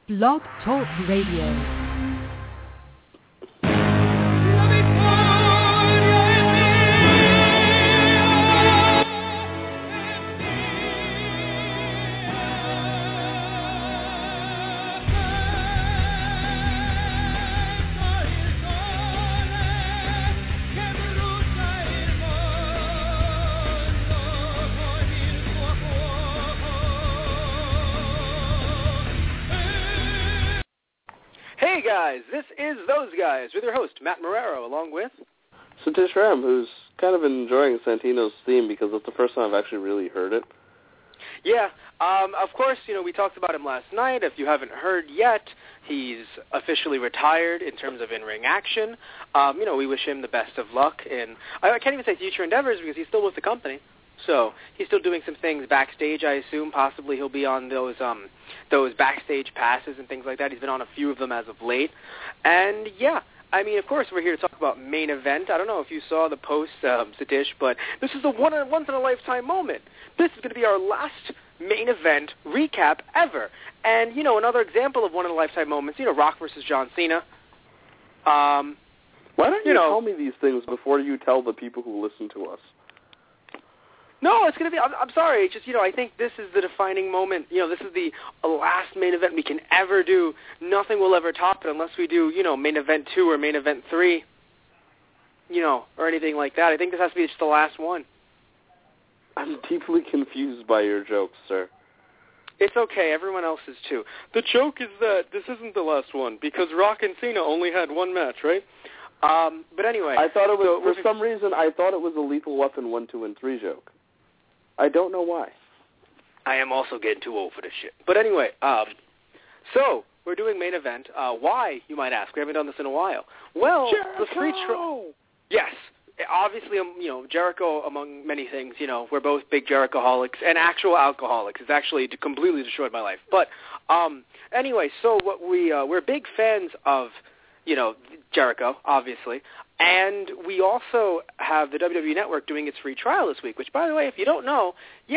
Blog Talk Radio. Hey guys, this is Those Guys with your host, Matt Marrero, along with Satish Ram, who's kind of enjoying Santino's theme because it's the first time I've actually really heard it. Yeah, of course, we talked about him last night. If you haven't heard yet, he's officially retired in terms of in-ring action. We wish him the best of luck in, I can't even say future endeavors because he's still with the company. So he's still doing some things backstage, I assume. Possibly he'll be on those backstage passes and things like that. He's been on a few of them as of late. And, yeah, of course, we're here to talk about Main Event. I don't know if you saw the post, Satish, but this is a once-in-a-lifetime moment. This is going to be our last Main Event recap ever. And, another example of one-in-a-lifetime moments, Rock versus John Cena. Why don't you tell me these things before you tell the people who listen to us? No, it's going to be, I'm sorry, it's just, I think this is the defining moment. This is the last Main Event we can ever do. Nothing will ever top it unless we do, Main Event 2 or Main Event 3, or anything like that. I think this has to be just the last one. I'm deeply confused by your jokes, sir. It's okay. Everyone else is too. The joke is that this isn't the last one because Rock and Cena only had one match, right? But anyway. I thought it was, for some reason, I thought it was a Lethal Weapon 1, 2, and 3 joke. I don't know why. I am also getting too old for this shit. But anyway, so we're doing Main Event. Why, you might ask? We haven't done this in a while. Well, Jericho! The free trial. Yes. Obviously, Jericho, among many things, we're both big Jerichoholics and actual alcoholics. It's actually completely destroyed my life. But anyway, so what we're big fans of, Jericho, obviously. And we also have the WWE Network doing its free trial this week, which, by the way, if you don't know,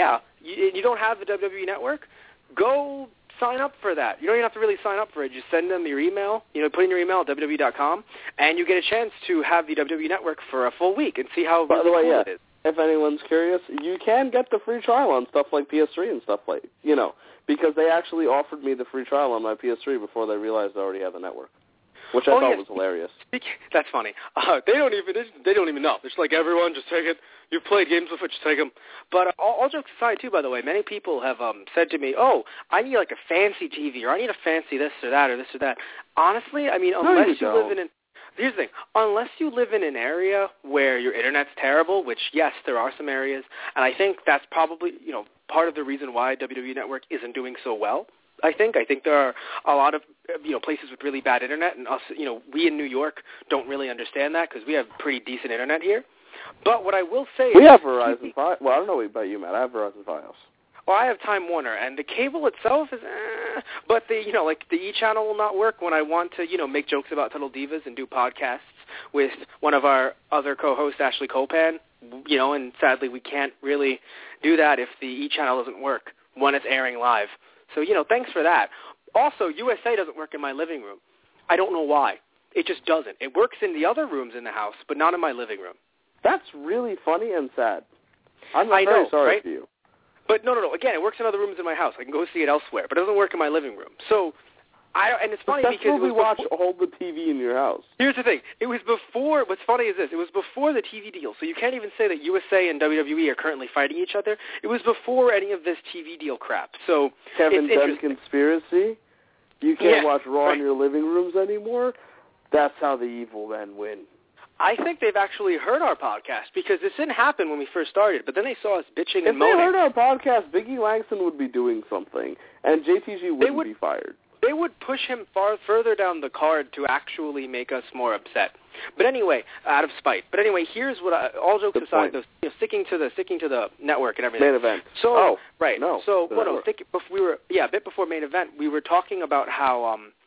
you don't have the WWE Network, go sign up for that. You don't even have to really sign up for it. Just send them your email, put in your email at WWE.com, and you get a chance to have the WWE Network for a full week and see how cool it is. If anyone's curious, you can get the free trial on stuff like PS3 and stuff like, because they actually offered me the free trial on my PS3 before they realized I already had the network. Which I thought was hilarious. That's funny. They don't even know. It's like, everyone, just take it. You've played games with it, just take them. But all jokes aside, too, by the way, many people have said to me, oh, I need like a fancy TV, or I need a fancy this or that or this or that. Honestly, unless you live in here's the thing. Unless you live in an area where your internet's terrible, which, yes, there are some areas, and I think that's probably, part of the reason why WWE Network isn't doing so well. I think there are a lot of places with really bad internet, and us, we in New York don't really understand that because we have pretty decent internet here. But what I will say we have Verizon Fios. Well, I don't know about you, Matt. I have Verizon Fios. Well, I have Time Warner, and the cable itself is, but the the E channel will not work when I want to make jokes about Total Divas and do podcasts with one of our other co-hosts, Ashley Copan. And sadly we can't really do that if the E channel doesn't work when it's airing live. So, thanks for that. Also, USA doesn't work in my living room. I don't know why. It just doesn't. It works in the other rooms in the house, but not in my living room. That's really funny and sad. I'm very sorry right? for you. But no. Again, it works in other rooms in my house. I can go see it elsewhere, but it doesn't work in my living room. So, and it's funny because that's where we watch all the TV in your house. Here's the thing. It was before, what's funny is this, it was before the TV deal. So you can't even say that USA and WWE are currently fighting each other. It was before any of this TV deal crap. So Kevin Dunn conspiracy? You can't watch Raw in your living rooms anymore? That's how the evil men win. I think they've actually heard our podcast because this didn't happen when we first started, but then they saw us bitching and moaning. If they heard our podcast, Biggie Langston would be doing something, and JTG wouldn't be fired. They would push him further down the card to actually make us more upset. But anyway, out of spite. But anyway, here's what all jokes aside, though, sticking to the network and everything. Main Event. So right. No. So a bit before Main Event, we were talking about how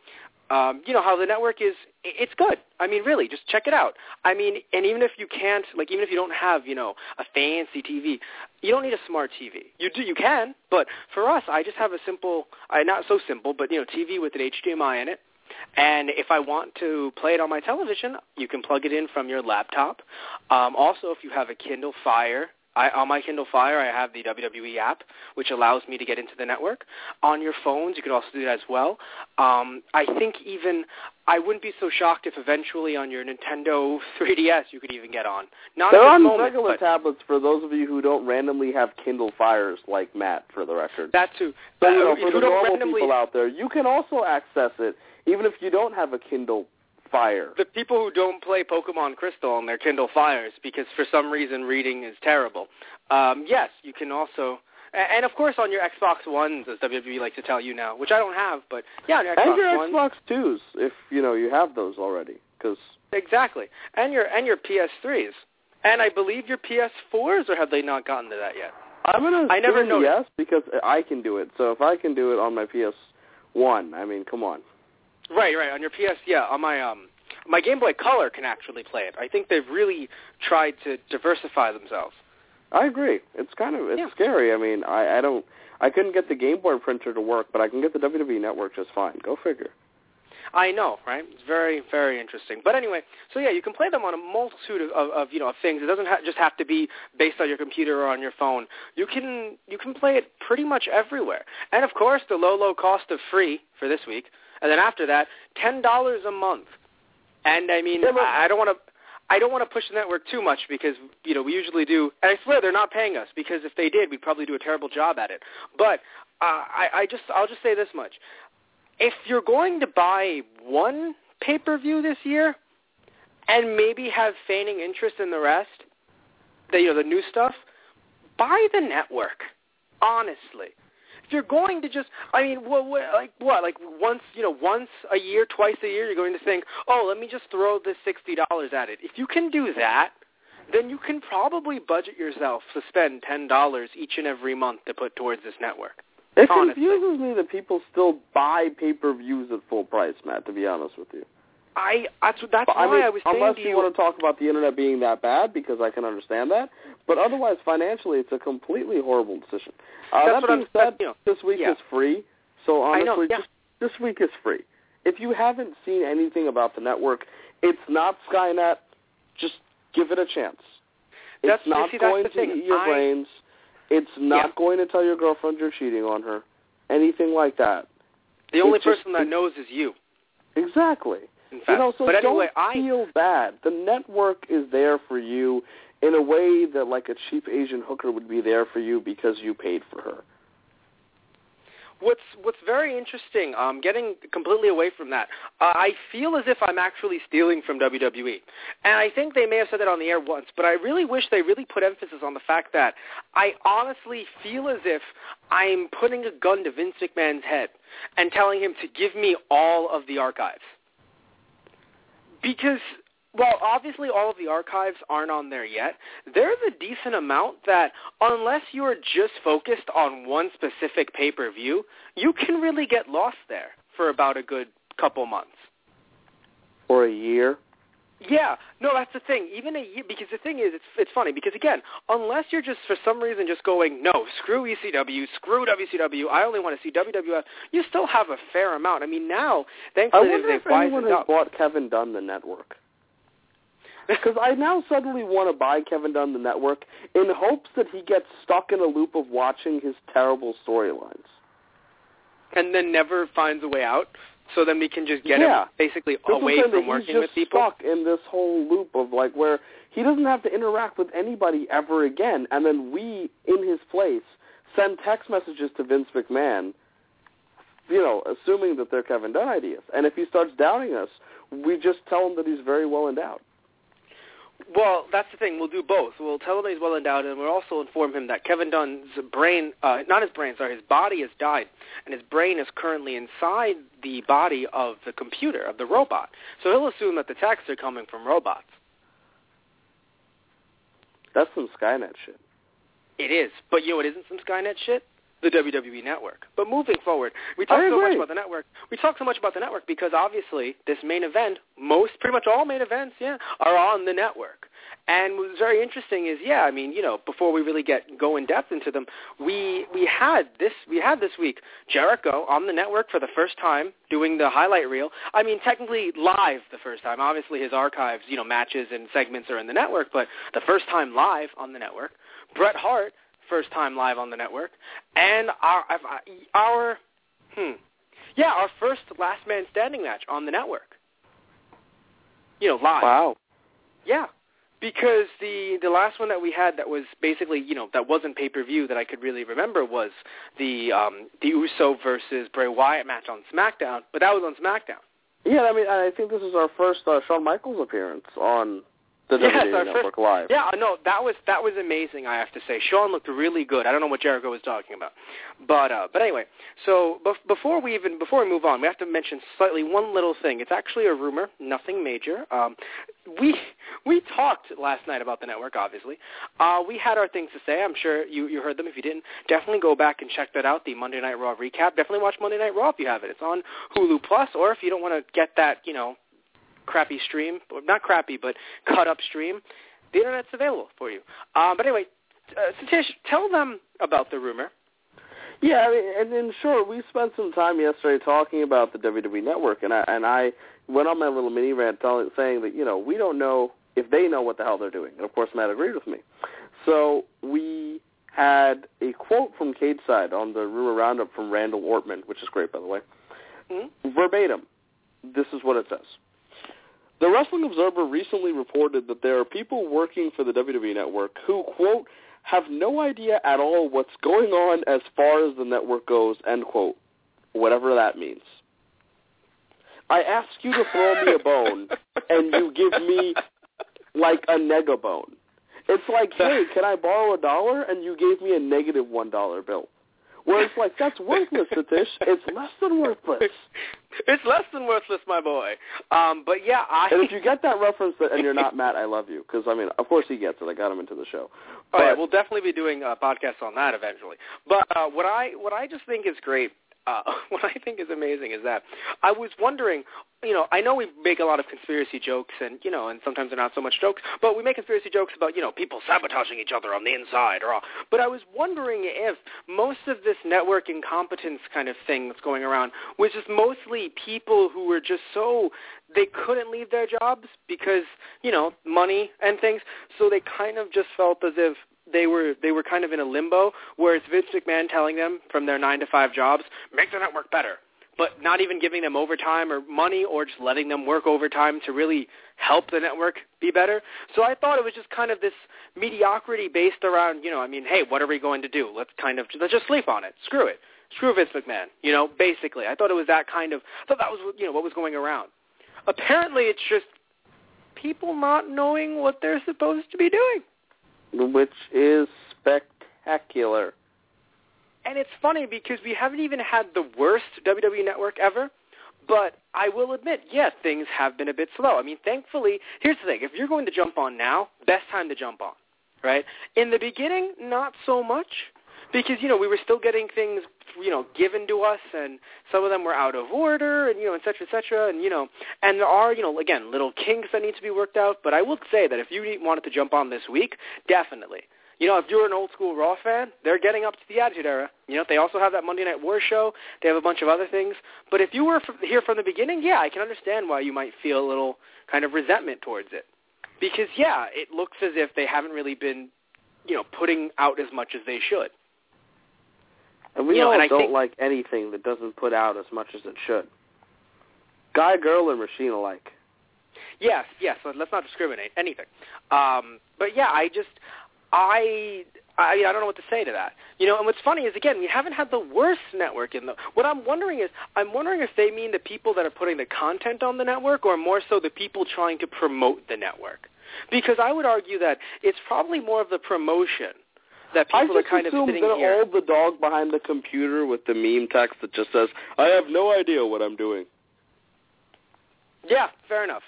you know, how the network is, it's good. I mean, really, just check it out. I mean, and even if you can't, like, even if you don't have, you know, a fancy TV, you don't need a smart TV. You can, but for us, I just have a simple, not so simple, but, you know, TV with an HDMI in it. And if I want to play it on my television, you can plug it in from your laptop. Also, if you have a Kindle Fire, on my Kindle Fire, I have the WWE app, which allows me to get into the network. On your phones, you can also do that as well. I think even I wouldn't be so shocked if eventually on your Nintendo 3DS you could even get on. Not They're at this on moment, regular but tablets for those of you who don't randomly have Kindle Fires like Matt, for the record. that too. So, you know, for who the don't normal randomly, people out there, you can also access it even if you don't have a Kindle Fire. the people who don't play Pokemon Crystal on their Kindle Fires because for some reason reading is terrible. Yes, you can also, and of course on your Xbox Ones, as WWE likes to tell you now, which I don't have, but yeah, on your Xbox And your Ones. Xbox 2s, if, you know, you have those already. Exactly, and your PS3s, and I believe your PS4s, or have they not gotten to that yet? I'm going to never assume yes, because I can do it. So if I can do it on my PS1, I mean, come on. Right, on your PS, yeah, on my Game Boy Color can actually play it. I think they've really tried to diversify themselves. I agree. It's scary. I mean, I couldn't get the Game Boy printer to work, but I can get the WWE Network just fine. Go figure. I know, right? It's very, very interesting. But anyway, so yeah, you can play them on a multitude of you know, of things. It doesn't just have to be based on your computer or on your phone. You can play it pretty much everywhere. And of course, the low cost of free for this week. And then after that, $10 a month. And I mean, I don't want to push the network too much because, you know, we usually do. And I swear they're not paying us because if they did, we'd probably do a terrible job at it. But I'll just say this much: if you're going to buy one pay-per-view this year and maybe have feigning interest in the rest, the new stuff, buy the network. Honestly. If you're going to just, I mean, like once a year, twice a year, you're going to think, oh, let me just throw this $60 at it. If you can do that, then you can probably budget yourself to spend $10 each and every month to put towards this network. It honestly. Confuses me that people still buy pay-per-views at full price, Matt, to be honest with you. That's why I was saying unless to you want to talk about the internet being that bad, because I can understand that, but otherwise financially it's a completely horrible decision. That being said, this week is free, so honestly, this week is free. If you haven't seen anything about the network, it's not Skynet. Just give it a chance. It's not going to eat your brains. It's not going to tell your girlfriend you're cheating on her. Anything like that. The only person that knows is you. Exactly. In fact, so but anyway, don't feel bad. The network is there for you in a way that like a cheap Asian hooker would be there for you because you paid for her. What's very interesting, getting completely away from that, I feel as if I'm actually stealing from WWE. And I think they may have said that on the air once, but I really wish they really put emphasis on the fact that I honestly feel as if I'm putting a gun to Vince McMahon's head and telling him to give me all of the archives. Because, well, obviously all of the archives aren't on there yet. There's a decent amount that, unless you're just focused on one specific pay-per-view, you can really get lost there for about a good couple months. Or a year? Yeah. No, that's the thing. Even a year, because the thing is, it's funny, because again, unless you're just, for some reason, just going, no, screw ECW, screw WCW, I only want to see WWF, you still have a fair amount. I mean, now, thankfully, they've wisened up. I wonder if anyone has bought Kevin Dunn the network. Because I now suddenly want to buy Kevin Dunn the network in hopes that he gets stuck in a loop of watching his terrible storylines. And then never finds a way out, so then we can just get him basically away from working with people. He's just stuck in this whole loop of like where he doesn't have to interact with anybody ever again, and then we, in his place, send text messages to Vince McMahon, assuming that they're Kevin Dunn ideas. And if he starts doubting us, we just tell him that he's very well endowed. Well, that's the thing. We'll do both. We'll tell him he's well endowed, and we'll also inform him that Kevin Dunn's his body has died, and his brain is currently inside the body of the computer, of the robot. So he'll assume that the texts are coming from robots. That's some Skynet shit. It is. But, it isn't some Skynet shit? the WWE Network. But moving forward, we talk so much about the network. We talk so much about the network because obviously this main event, pretty much all main events, are on the network. And what's very interesting is, before we really go in depth into them, we had this week Jericho on the network for the first time doing the highlight reel. I mean, technically live the first time. Obviously his archives, matches and segments are in the network, but the first time live on the network. Bret Hart, first time live on the network, and our first Last Man Standing match on the network. Live. Wow. Yeah. Because the last one that we had that was basically, that wasn't pay-per-view that I could really remember was the Uso versus Bray Wyatt match on SmackDown, but that was on SmackDown. Yeah, I mean, I think this is our first Shawn Michaels appearance on the WWE Network Live. Yeah, no, that was amazing, I have to say. Shawn looked really good. I don't know what Jericho was talking about. But anyway, so before we move on, we have to mention slightly one little thing. It's actually a rumor, nothing major. We talked last night about the network, obviously. We had our things to say. I'm sure you heard them. If you didn't, definitely go back and check that out, the Monday Night Raw recap. Definitely watch Monday Night Raw if you have it. It's on Hulu Plus, or if you don't want to get that, crappy stream, not crappy, but cut up stream, the Internet's available for you. But anyway, Satish, tell them about the rumor. Yeah, I mean, and in short, we spent some time yesterday talking about the WWE Network, and I went on my little mini rant saying that, we don't know if they know what the hell they're doing. And, of course, Matt agreed with me. So we had a quote from Cage Side on the Rumor Roundup from Randall Ortman, which is great, by the way. Mm-hmm. Verbatim, this is what it says. The Wrestling Observer recently reported that there are people working for the WWE Network who, quote, have no idea at all what's going on as far as the network goes, end quote, whatever that means. I ask you to throw me a bone, and you give me, like, a nega bone. It's like, hey, can I borrow $1? And you gave me a negative $1 bill. Where it's like, that's worthless, Satish. It's less than worthless. It's less than worthless, my boy. But yeah, And if you get that reference and you're not Matt, I love you. Because, I mean, of course he gets it. I got him into the show. But, yeah, we'll definitely be doing podcasts on that eventually. But what I just think is great, what I think is amazing is that I was wondering, I know we make a lot of conspiracy jokes and sometimes they're not so much jokes, but we make conspiracy jokes about, people sabotaging each other on the inside or all. But I was wondering if most of this network incompetence kind of thing that's going around was just mostly people who were just they couldn't leave their jobs because, money and things. So they kind of just felt as if they were kind of in a limbo where it's Vince McMahon telling them from their 9-to-5 jobs, make the network better, but not even giving them overtime or money or just letting them work overtime to really help the network be better. So I thought it was just kind of this mediocrity based around, hey, what are we going to do? Let's just sleep on it. Screw it. Screw Vince McMahon, basically. I thought it was that kind of, I thought that was, what was going around. Apparently it's just people not knowing what they're supposed to be doing. Which is spectacular. And it's funny because we haven't even had the worst WWE Network ever, but I will admit, yes, things have been a bit slow. I mean, thankfully, here's the thing. If you're going to jump on now, best time to jump on, right? In the beginning, not so much because, we were still getting things, given to us, and some of them were out of order, and, et cetera, and, and there are, again, little kinks that need to be worked out, but I will say that if you wanted to jump on this week, definitely. If you're an old-school Raw fan, they're getting up to the Attitude Era. They also have that Monday Night War show. They have a bunch of other things. But if you were here from the beginning, yeah, I can understand why you might feel a little kind of resentment towards it. Because, yeah, it looks as if they haven't really been, putting out as much as they should. And we all don't like anything that doesn't put out as much as it should. Guy, girl, and machine alike. Yes, let's not discriminate, anything. But yeah, I don't know what to say to that. And what's funny is, again, we haven't had the worst network in the... What I'm wondering if they mean the people that are putting the content on the network or more so the people trying to promote the network. Because I would argue that it's probably more of the promotion that people are kind of sitting here. I just assume they're all the dog behind the computer with the meme text that just says, I have no idea what I'm doing. Yeah, fair enough.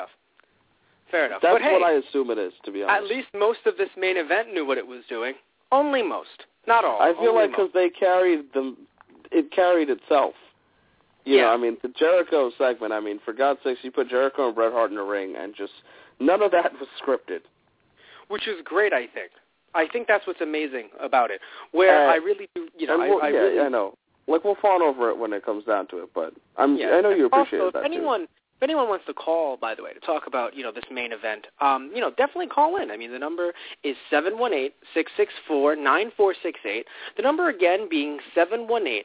That's what I assume it is, to be honest. At least most of this main event knew what it was doing. Only most. Not all. I feel like because they carried it carried itself. You know, I mean, the Jericho segment, I mean, for God's sakes, you put Jericho and Bret Hart in the ring, and just none of that was scripted. Which is great, I think. I think that's what's amazing about it. Where I really do, you know, I know. Like, we'll fawn over it when it comes down to it, but I know you appreciate also, that, too. If anyone wants to call, by the way, to talk about, you know, this main event, you know, definitely call in. I mean, the number is 718-664-9468. The number again being 718-664-9468.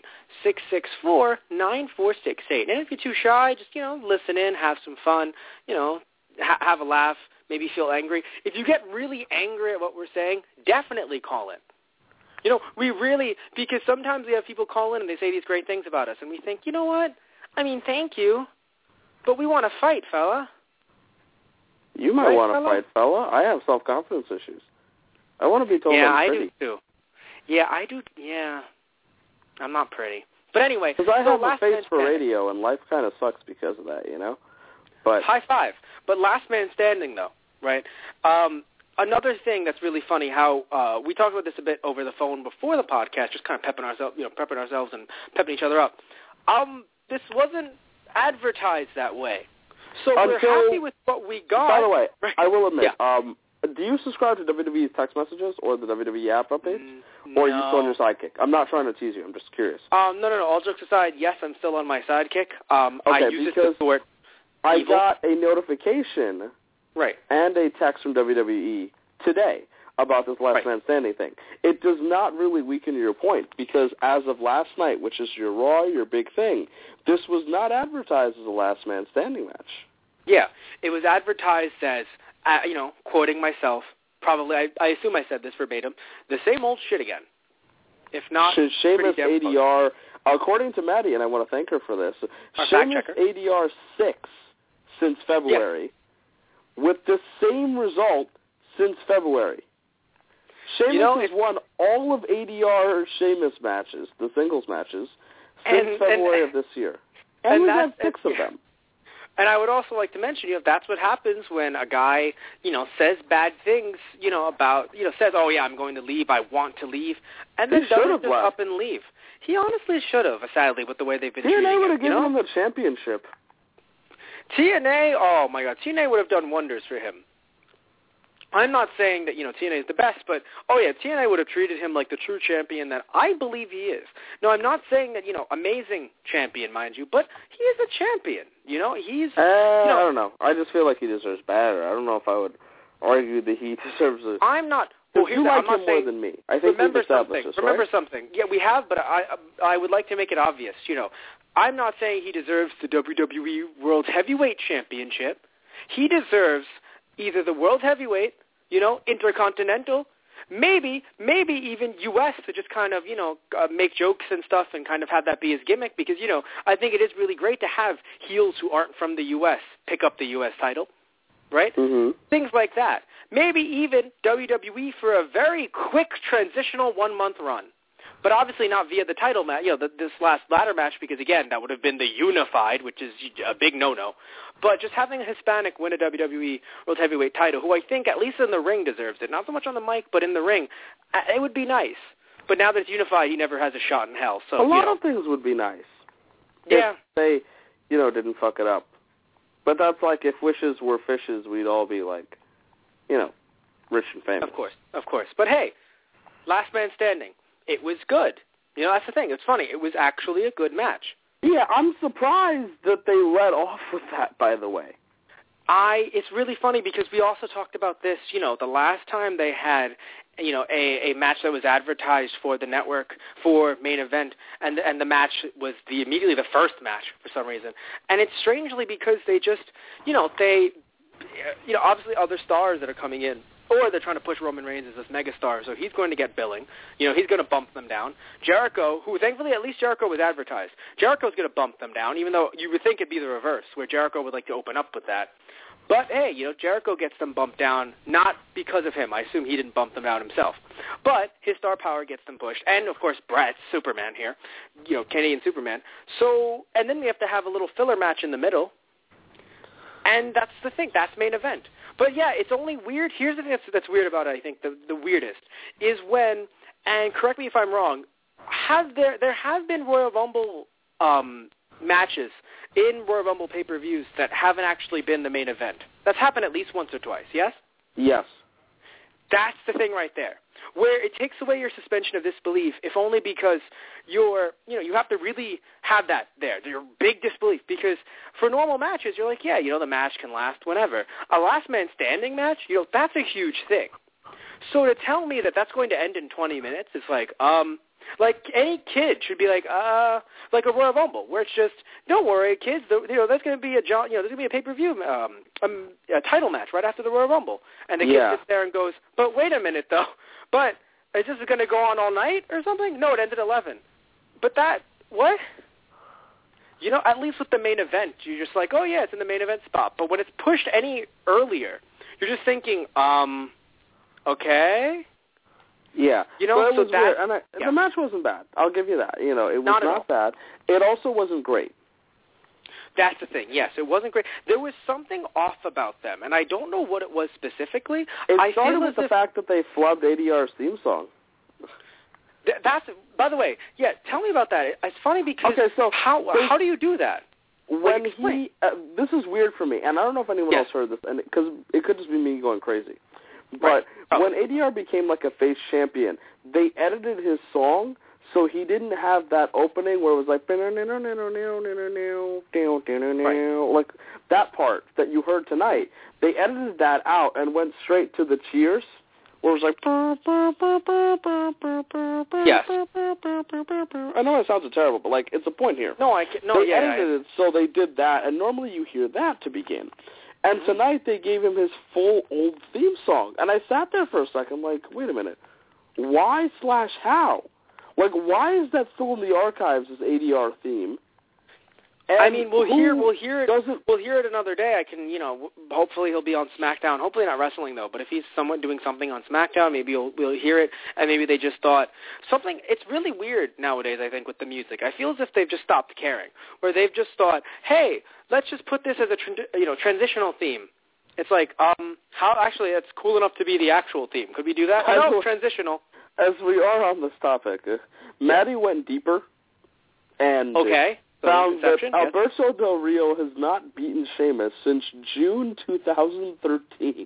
And if you're too shy, just, you know, listen in, have some fun, you know, have a laugh, maybe feel angry. If you get really angry at what we're saying, definitely call in. You know, because sometimes we have people call in and they say these great things about us, and we think, you know what? I mean, thank you. But we want to fight, fella. You might want to fight, fella. I have self-confidence issues. I want to be told I'm pretty. Yeah, I do, too. Yeah, I do. Yeah. I'm not pretty. But anyway. Because I have a face for radio, and life kind of sucks because of that, you know? But high five. But last man standing, though, right? Another thing that's really funny, how we talked about this a bit over the phone before the podcast, just kind of prepping ourselves and pepping each other up. This wasn't advertised that way. So we're happy with what we got. By the way, I will admit, do you subscribe to WWE's text messages or the WWE app updates? Or are you still on your sidekick? I'm not trying to tease you. I'm just curious. No. All jokes aside, yes, I'm still on my sidekick. I use it to sort I evil. got a notification and a text from WWE today about this last man standing thing. It does not really weaken your point because as of last night, which is your Raw, your big thing, this was not advertised as a last man standing match. Yeah, it was advertised as, you know, quoting myself, probably, I assume I said this verbatim, the same old shit again. If not, Sheamus ADR, according to Maddie, and I want to thank her for this, Sheamus ADR 6 since February, with the same result since February. Sheamus has won all of ADR Sheamus matches, the singles matches, since February of this year. And we've had 6 of them. And I would also like to mention, you know, that's what happens when a guy, you know, says bad things, you know, about, you know, says, oh, yeah, I'm going to leave, I want to leave, and then doesn't just up and leave. He honestly should have, sadly, with the way they've been treating him. TNA would have given him the championship. TNA, oh, my God, TNA would have done wonders for him. I'm not saying that, you know, TNA is the best, but, oh, yeah, TNA would have treated him like the true champion that I believe he is. No, I'm not saying that, you know, amazing champion, mind you, but he is a champion, you know? He's, I don't know. I just feel like he deserves better. I don't know if I would argue that he deserves a... I'm not... Well, you like him more than me. I think remember something. Yeah, we have, but I would like to make it obvious, you know. I'm not saying he deserves the WWE World Heavyweight Championship. He deserves either the World Heavyweight, you know, Intercontinental, maybe even U.S. to just kind of, you know, make jokes and stuff and kind of have that be his gimmick because, you know, I think it is really great to have heels who aren't from the U.S. pick up the U.S. title, right? Mm-hmm. Things like that. Maybe even WWE for a very quick transitional 1-month run. But obviously not via the title match, you know, this last ladder match, because, again, that would have been the Unified, which is a big no-no. But just having a Hispanic win a WWE World Heavyweight title, who I think, at least in the ring, deserves it. Not so much on the mic, but in the ring. It would be nice. But now that it's Unified, he never has a shot in hell. So a lot of things would be nice. Yeah. If they, you know, didn't fuck it up. But that's like if wishes were fishes, we'd all be like, you know, rich and famous. Of course. But hey, last man standing. It was good. You know, that's the thing. It's funny. It was actually a good match. Yeah, I'm surprised that they let off with that, by the way. It's really funny because we also talked about this, you know, the last time they had, you know, a match that was advertised for the network for main event, and the match was immediately the first match for some reason. And it's strangely because they just, you know, obviously other stars that are coming in, or they're trying to push Roman Reigns as this megastar, so he's going to get billing. You know, he's going to bump them down. Jericho, who thankfully at least Jericho was advertised, Jericho's going to bump them down, even though you would think it'd be the reverse, where Jericho would like to open up with that. But, hey, you know, Jericho gets them bumped down, not because of him. I assume he didn't bump them down himself. But his star power gets them pushed. And, of course, Bret, Superman here, you know, Kenny and Superman. So, and then we have to have a little filler match in the middle. And that's the thing. That's main event. But, yeah, it's only weird. Here's the thing that's weird about it, I think, the weirdest, is when and correct me if I'm wrong, there have been Royal Rumble matches in Royal Rumble pay-per-views that haven't actually been the main event. That's happened at least once or twice, yes? Yes. That's the thing right there, where it takes away your suspension of disbelief, if only because you have to really have that there, your big disbelief, because for normal matches, you're like, yeah, the match can last whenever. A last man standing match, that's a huge thing. So to tell me that that's going to end in 20 minutes is like any kid should be like a Royal Rumble, where it's just, don't worry, kids, there's going to be there's going to be a pay-per-view a title match right after the Royal Rumble, and the kid sits there and goes, but wait a minute though, but is this going to go on all night or something? No, it ended at 11. But what? At least with the main event, you're just like, oh yeah, it's in the main event spot. But when it's pushed any earlier, you're just thinking, okay. Yeah, it was weird, and the match wasn't bad. I'll give you that. It was not bad. It also wasn't great. That's the thing. Yes, it wasn't great. There was something off about them, and I don't know what it was specifically. It started with the fact that they flubbed ADR's theme song. That's, by the way, tell me about that. It's funny because how do you do that? When this is weird for me, and I don't know if anyone else heard this, and because it could just be me going crazy. But when ADR became like a face champion, they edited his song so he didn't have that opening where it was like like that part that you heard tonight. They edited that out and went straight to the cheers, where it was like yes. I know it sounds terrible, but like it's a point here. They edited it so they did that, and normally you hear that to begin. And tonight they gave him his full old theme song. And I sat there for a second like, wait a minute. Why/how? Like, why is that still in the archives as ADR theme? And we'll hear it another day. I can, hopefully he'll be on SmackDown. Hopefully not wrestling, though. But if he's somewhat doing something on SmackDown, maybe we'll hear it. And maybe they just thought something. It's really weird nowadays, I think, with the music. I feel as if they've just stopped caring, where they've just thought, hey, let's just put this as a transitional theme. It's like, how actually it's cool enough to be the actual theme. Could we do that? No, transitional. As we are on this topic, Maddie went deeper and found that Alberto Del Rio has not beaten Sheamus since June 2013.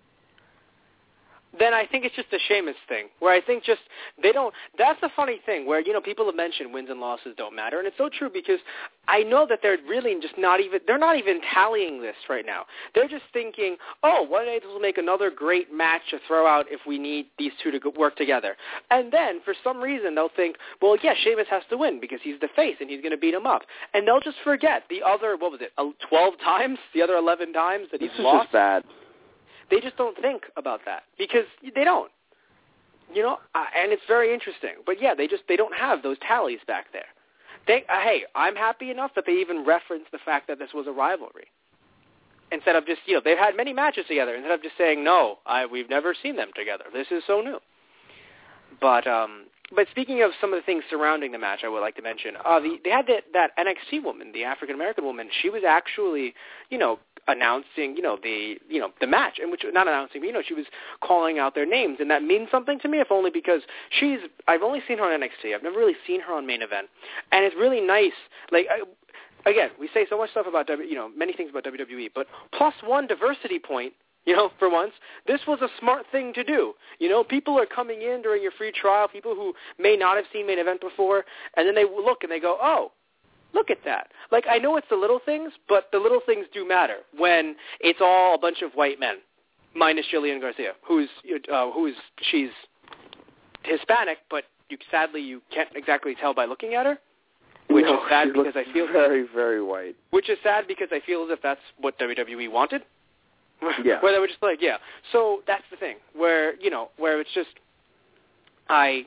Then I think it's just a Sheamus thing, where I think just they don't. That's the funny thing, where people have mentioned wins and losses don't matter, and it's so true because I know that they're really just they're not even tallying this right now. They're just thinking, oh, one day this will make another great match to throw out if we need these two to work together, and then for some reason they'll think, well, yeah, Sheamus has to win because he's the face and he's going to beat him up, and they'll just forget the other 12 times, the other 11 times that he's lost. This is just bad. They just don't think about that because they don't, and it's very interesting. But yeah, they don't have those tallies back there. Hey, I'm happy enough that they even referenced the fact that this was a rivalry instead of just they've had many matches together instead of just saying no, we've never seen them together. This is so new. But speaking of some of the things surrounding the match, I would like to mention they had that NXT woman, the African American woman. She was actually announcing, the match, and which not announcing, but, she was calling out their names, and that means something to me, if only because I've only seen her on NXT. I've never really seen her on Main Event, and it's really nice. Like, again, we say so much stuff about many things about WWE, but +1 diversity point. For once, this was a smart thing to do. People are coming in during your free trial, people who may not have seen Main Event before, and then they look and they go, oh, look at that. Like, I know it's the little things, but the little things do matter when it's all a bunch of white men, minus Jillian Garcia, she's Hispanic, but sadly you can't exactly tell by looking at her, which is sad because I feel very, very white. Which is sad because I feel as if that's what WWE wanted. Yeah. Where they were just like, yeah. So that's the thing, where it's just, I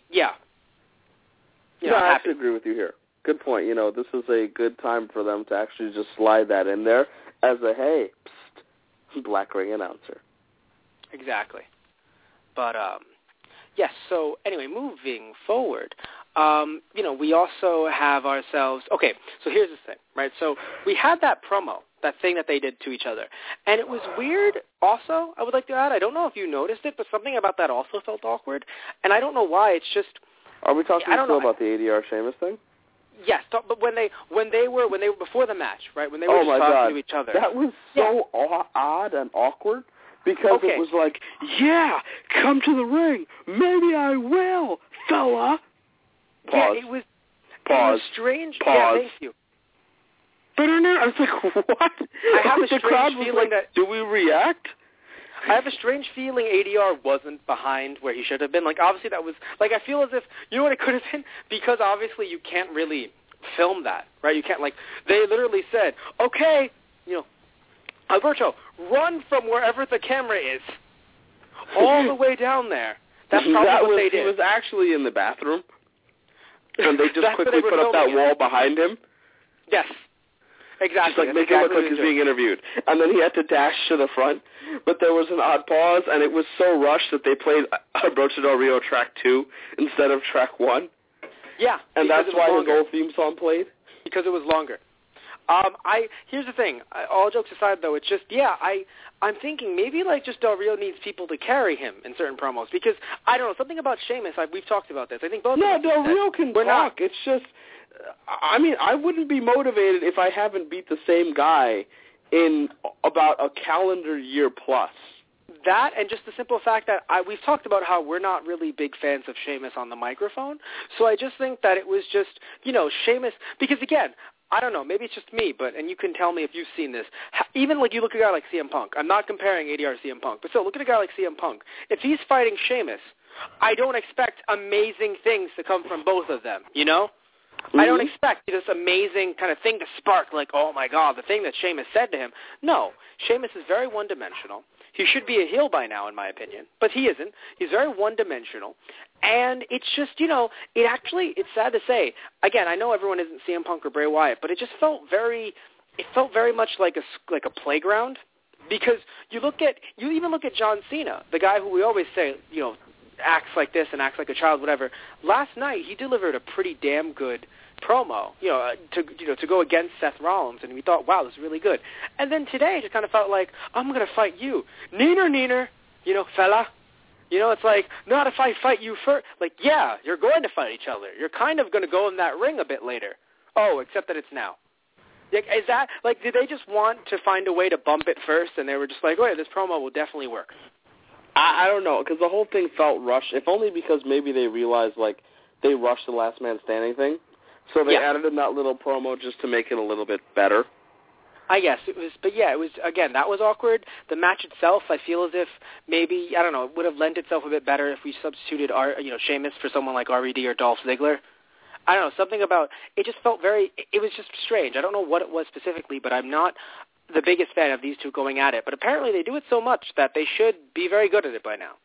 have to agree with you here. Good point. This is a good time for them to actually just slide that in there as a, hey, psst, Black Ring announcer. Exactly. But, yes, so anyway, moving forward, we also have ourselves, okay, so here's the thing, right? So we had that promo that thing that they did to each other. And it was weird also, I would like to add. I don't know if you noticed it, but something about that also felt awkward. And I don't know why. It's just... Are we talking still about the ADR Sheamus thing? Yes, but when they were before the match, right? When they were just talking to each other. That was so odd and awkward because it was like, yeah, come to the ring. Maybe I will, fella. Pause. Yeah, it was strange. Pause. Yeah, thank you. But I was like, what? I have a strange feeling that... Do we react? I have a strange feeling ADR wasn't behind where he should have been. Like, obviously that was... Like, I feel as if... You know what it could have been? Because obviously you can't really film that, right? You can't, like... They literally said, okay, Alberto, run from wherever the camera is. All the way down there. That's probably what they did. He was actually in the bathroom. And they just quickly put up that wall behind him. Yes. Exactly. Just make it look like he's being interviewed. And then he had to dash to the front. But there was an odd pause, and it was so rushed that they played Brocha Del Rio track 2 instead of track 1. Yeah. And that's why his old theme song played? Because it was longer. Here's the thing. All jokes aside, though, it's just, I'm thinking maybe, just Del Rio needs people to carry him in certain promos. Because, I don't know, something about Sheamus, we've talked about this. I think both of us... No, Del Rio can talk. It's just... I wouldn't be motivated if I haven't beat the same guy in about a calendar year plus. That, and just the simple fact that we've talked about how we're not really big fans of Sheamus on the microphone. So I just think that it was just, Sheamus, because again, I don't know, maybe it's just me, and you can tell me if you've seen this. Even you look at a guy like CM Punk. I'm not comparing ADR to CM Punk, but still, look at a guy like CM Punk. If he's fighting Sheamus, I don't expect amazing things to come from both of them, Mm-hmm. I don't expect this amazing kind of thing to spark, oh my God, the thing that Sheamus said to him. No, Sheamus is very one-dimensional. He should be a heel by now, in my opinion, but he isn't. He's very one-dimensional, and it's just, it's sad to say. Again, I know everyone isn't CM Punk or Bray Wyatt, but it just felt very much like a playground, because you even look at John Cena, the guy who we always say, acts like this and acts like a child, whatever. Last night, he delivered a pretty damn good promo, to go against Seth Rollins, and we thought, wow, this is really good. And then today, it just kind of felt like, I'm going to fight you. Neener, fella. It's like, not if I fight you first. Yeah, you're going to fight each other. You're kind of going to go in that ring a bit later. Oh, except that it's now. Is that, did they just want to find a way to bump it first, and they were just like, oh, yeah, this promo will definitely work? I don't know, because the whole thing felt rushed, if only because maybe they realized, they rushed the Last Man Standing thing. So they added in that little promo just to make it a little bit better. I guess it was, but yeah, it was, again, that was awkward. The match itself, I feel as if maybe, I don't know, it would have lent itself a bit better if we substituted Sheamus for someone like RVD or Dolph Ziggler. I don't know, something about, it just felt it was just strange. I don't know what it was specifically, but I'm not the biggest fan of these two going at it, but apparently they do it so much that they should be very good at it by now.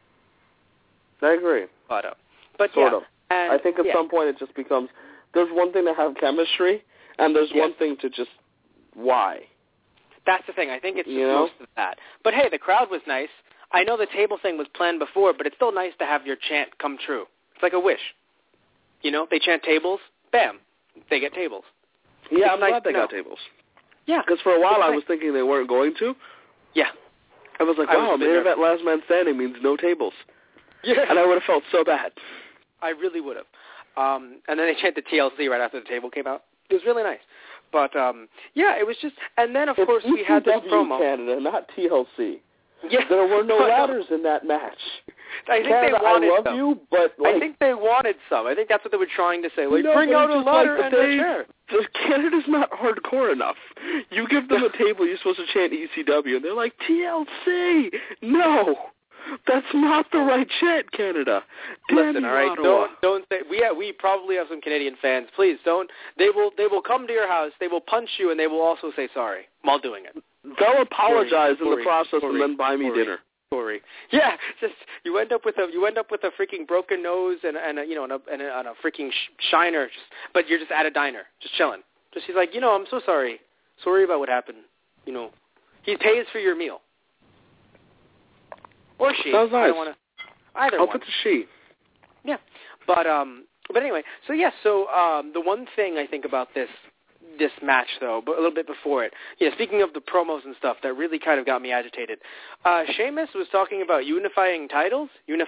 I agree. But sort of. And, I think at some point it just becomes, there's one thing to have chemistry, and there's one thing to just, why? That's the thing. I think it's just most of that. But hey, the crowd was nice. I know the table thing was planned before, but it's still nice to have your chant come true. It's like a wish. They chant tables, bam, they get tables. Yeah, I'm glad they got tables. Yeah. Because for a while I was thinking they weren't going to. Yeah. I was like, wow, main event Last Man Standing means no tables. Yeah. And I would have felt so bad. I really would have. And then they chanted TLC right after the table came out. It was really nice. But, it was just... And then, of course, we had this promo. Canada, not TLC. Yeah. There were no ladders in that match. I think Canada, they wanted I love some. You, but I think they wanted some. I think that's what they were trying to say. Bring out a ladder and a chair. Canada's not hardcore enough. You give them a table, you're supposed to chant ECW, and they're like, TLC! No! That's not the right chant, Canada. Listen, all right, don't say. We probably have some Canadian fans. Please don't. They will come to your house. They will punch you, and they will also say sorry while doing it. They'll apologize in the process and then buy me dinner. Sorry. Yeah, just you end up with a freaking broken nose and a freaking shiner. But you're just at a diner, just chilling. Just he's like, I'm so sorry. Sorry about what happened. He pays for your meal. Or she. Sounds nice. I don't want to. Either I'll one. put the she. Yeah, but anyway, so the one thing I think about this this match, though, but a little bit before it. Yeah, speaking of the promos and stuff, that really kind of got me agitated. Sheamus was talking about unifying titles, and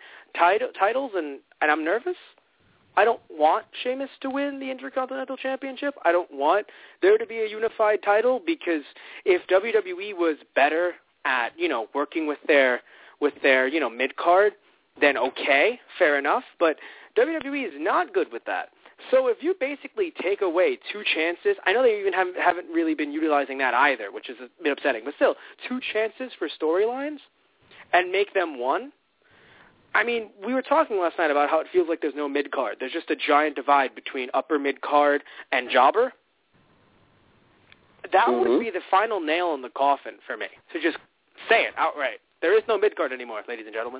I'm nervous. I don't want Sheamus to win the Intercontinental Championship. I don't want there to be a unified title, because if WWE was better at, working with their mid-card, then okay, fair enough. But WWE is not good with that. So if you basically take away two chances, I know they even haven't really been utilizing that either, which is a bit upsetting, but still, two chances for storylines and make them one. I mean, we were talking last night about how it feels like there's no mid-card. There's just a giant divide between upper mid-card and jobber. That would be the final nail in the coffin for me, to just say it outright. There is no mid-card anymore, ladies and gentlemen.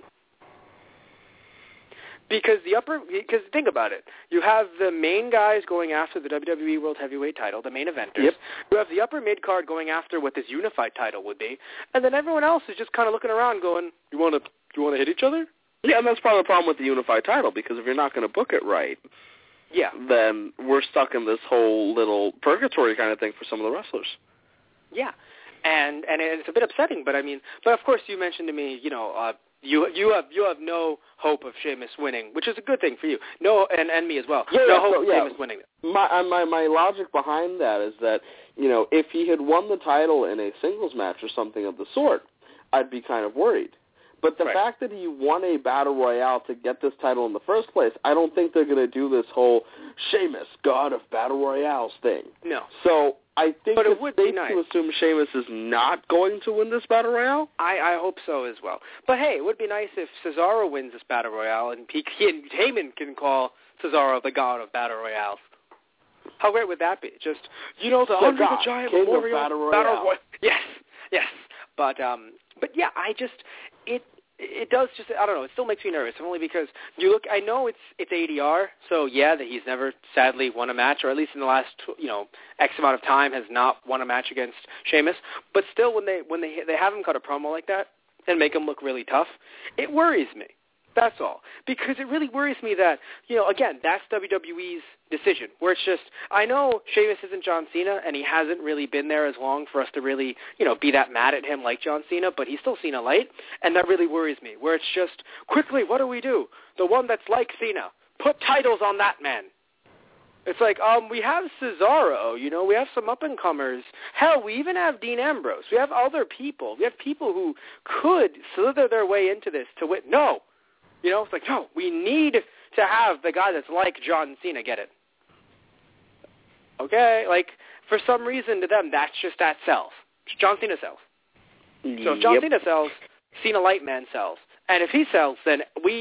Because think about it. You have the main guys going after the WWE World Heavyweight title, the main eventers. Yep. You have the upper mid-card going after what this unified title would be. And then everyone else is just kind of looking around going, you want to hit each other? Yeah, and that's part of the problem with the unified title, because if you're not going to book it right, then we're stuck in this whole little purgatory kind of thing for some of the wrestlers. Yeah, and it's a bit upsetting, but of course you mentioned to me, you have no hope of Sheamus winning, which is a good thing for you. No, and me as well. No hope of Sheamus winning. My logic behind that is that, if he had won the title in a singles match or something of the sort, I'd be kind of worried. But the fact that he won a Battle Royale to get this title in the first place, I don't think they're going to do this whole Sheamus, God of Battle Royales thing. No. So I think it it's would safe be nice to assume Sheamus is not going to win this Battle Royale. I hope so as well. But hey, it would be nice if Cesaro wins this Battle Royale and Heyman can call Cesaro the God of Battle Royales. How great would that be? Just, the Andre the Giant Memorial Battle Royale. Yes. But yeah, it does just, I don't know, it still makes me nervous, only because I know it's ADR, so yeah, that he's never sadly won a match, or at least in the last, X amount of time has not won a match against Sheamus, but still when they have him cut a promo like that and make him look really tough, it worries me. That's all. Because it really worries me that, again, that's WWE's decision, where it's just, I know Sheamus isn't John Cena, and he hasn't really been there as long for us to really, be that mad at him like John Cena, but he's still Cena light, and that really worries me, where it's just, quickly, what do we do? The one that's like Cena. Put titles on that man. It's like, we have Cesaro, we have some up-and-comers. Hell, we even have Dean Ambrose. We have other people. We have people who could slither their way into this to win. No. It's like, no, we need to have the guy that's like John Cena get it. Okay? Like, for some reason to them, that sells. John Cena sells. So if John Cena sells, Cena Lightman sells. And if he sells, then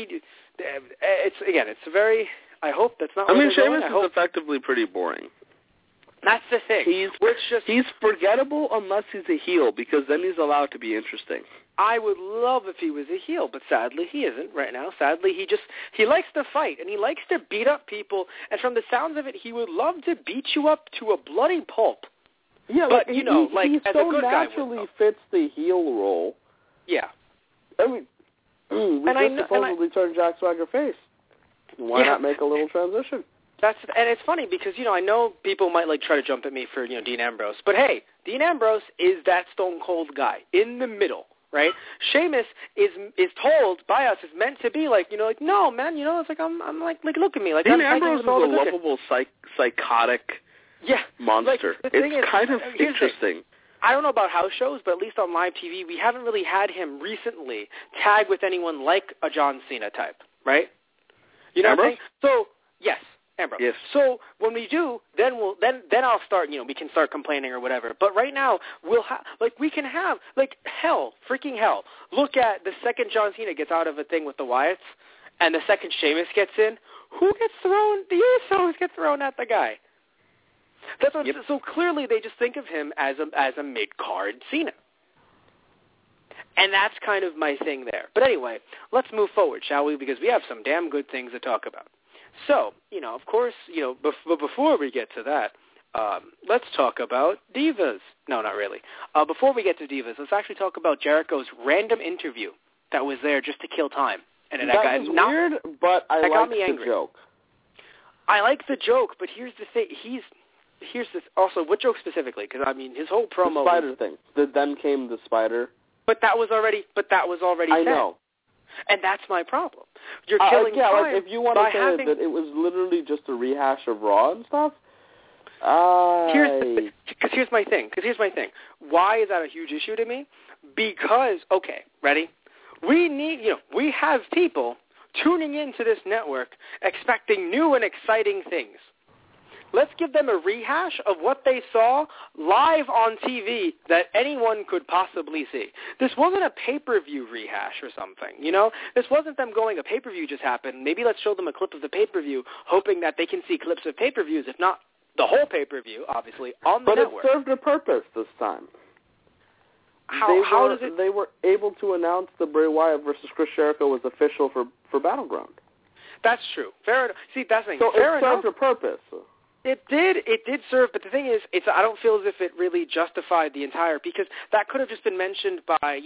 it's a very, I hope that's not Sheamus is effectively pretty boring. That's the thing. He's forgettable unless he's a heel, because then he's allowed to be interesting. I would love if he was a heel, but sadly he isn't right now. Sadly, he likes to fight, and he likes to beat up people, and from the sounds of it, he would love to beat you up to a bloody pulp. Yeah, but, he as so a good naturally guy fits the heel role. Yeah. I mean, we supposedly turned Jack Swagger face. Why not make a little transition? And it's funny because, I know people might try to jump at me for, Dean Ambrose. But hey, Dean Ambrose is that Stone Cold guy in the middle, right? Sheamus is told by us, is meant to be no, man, it's like, I'm like, look at me. Like, Dean Ambrose is a lovable, psychotic monster. It's kind of interesting. I don't know about house shows, but at least on live TV, we haven't really had him recently tag with anyone like a John Cena type, right? You know Ambrose? what I'm saying? So, yes. Ambrose. Yes. So when we do, then I'll start. We can start complaining or whatever. But right now, we can have freaking hell. Look at the second John Cena gets out of a thing with the Wyatts, and the second Sheamus gets in. Who gets thrown? The Usos get thrown at the guy. That's what. Yep. So clearly, they just think of him as a mid-card Cena. And that's kind of my thing there. But anyway, let's move forward, shall we? Because we have some damn good things to talk about. So, of course, but before we get to that, let's talk about Divas. No, not really. Before we get to Divas, let's actually talk about Jericho's random interview that was there just to kill time. And that was weird, but I like the joke. I like the joke, but here's the thing. here's this. Also, what joke specifically? Because I mean, his whole promo. The spider thing. Then came the spider. But that was already. I know. And that's my problem. You're killing time. Like if you want to say that it was literally just a rehash of Raw and stuff. Here's my thing. Why is that a huge issue to me? Because, okay, ready? We have people tuning into this network expecting new and exciting things. Let's give them a rehash of what they saw live on TV that anyone could possibly see. This wasn't a pay-per-view rehash or something, you know? This wasn't them going, a pay-per-view just happened. Maybe let's show them a clip of the pay-per-view, hoping that they can see clips of pay-per-views, if not the whole pay-per-view, obviously, on the network. But it served a purpose this time. How does it? They were able to announce the Bray Wyatt versus Chris Jericho was official for Battleground. That's true. Fair enough. See, that's the thing. So Fair it served enough. a purpose. It did serve, but the thing is, I don't feel as if it really justified the entire, because that could have just been mentioned by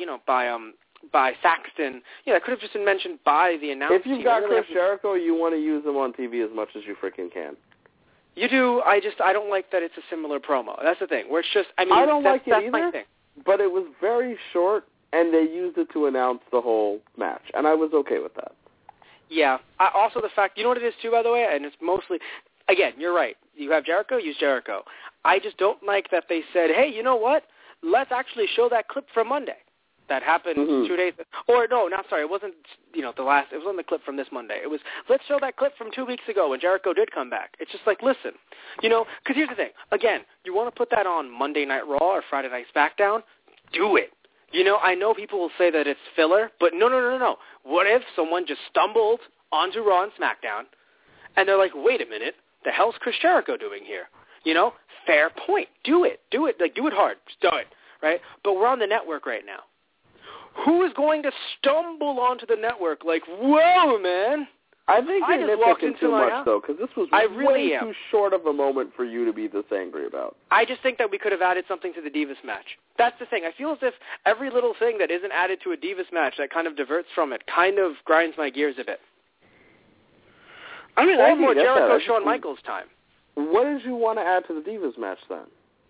Saxton. Yeah, that could have just been mentioned by the announcer. If you've got Chris Jericho, you want to use him on TV as much as you freaking can. You do. I don't like that it's a similar promo. That's the thing. Where it's just, I don't like it that's either. My thing. But it was very short, and they used it to announce the whole match, and I was okay with that. Yeah. Also, the fact, you know what it is too, by the way, and it's mostly. Again, you're right. You have Jericho, use Jericho. I just don't like that they said, hey, you know what? Let's actually show that clip from Monday. That happened 2 days. Or no, not sorry. It wasn't. The last. It was on the clip from this Monday. It was. Let's show that clip from 2 weeks ago when Jericho did come back. It's just like, listen, because here's the thing. Again, you want to put that on Monday Night Raw or Friday Night SmackDown? Do it. I know people will say that it's filler, but no. What if someone just stumbled onto Raw and SmackDown, and they're like, wait a minute. The hell's Chris Jericho doing here? Fair point. Do it. Like, do it hard. Just do it, right? But we're on the network right now. Who is going to stumble onto the network like, whoa, man? I think you're nitpicking too much, though, because this was way too short of a moment for you to be this angry about. I just think that we could have added something to the Divas match. That's the thing. I feel as if every little thing that isn't added to a Divas match that kind of diverts from it kind of grinds my gears a bit. I mean, or more Jericho, Shawn Michaels time. What did you want to add to the Divas match then?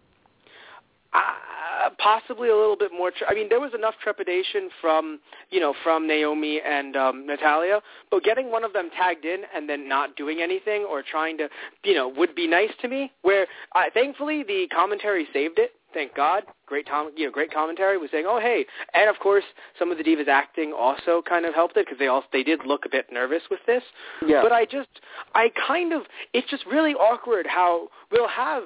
Possibly a little bit more. There was enough trepidation from Naomi and Natalya, but getting one of them tagged in and then not doing anything or trying to, would be nice to me. Where thankfully the commentary saved it. Thank God. Great commentary was saying, oh, hey. And, of course, some of the Divas acting also kind of helped it because they did look a bit nervous with this. Yeah. But it's just really awkward how we'll have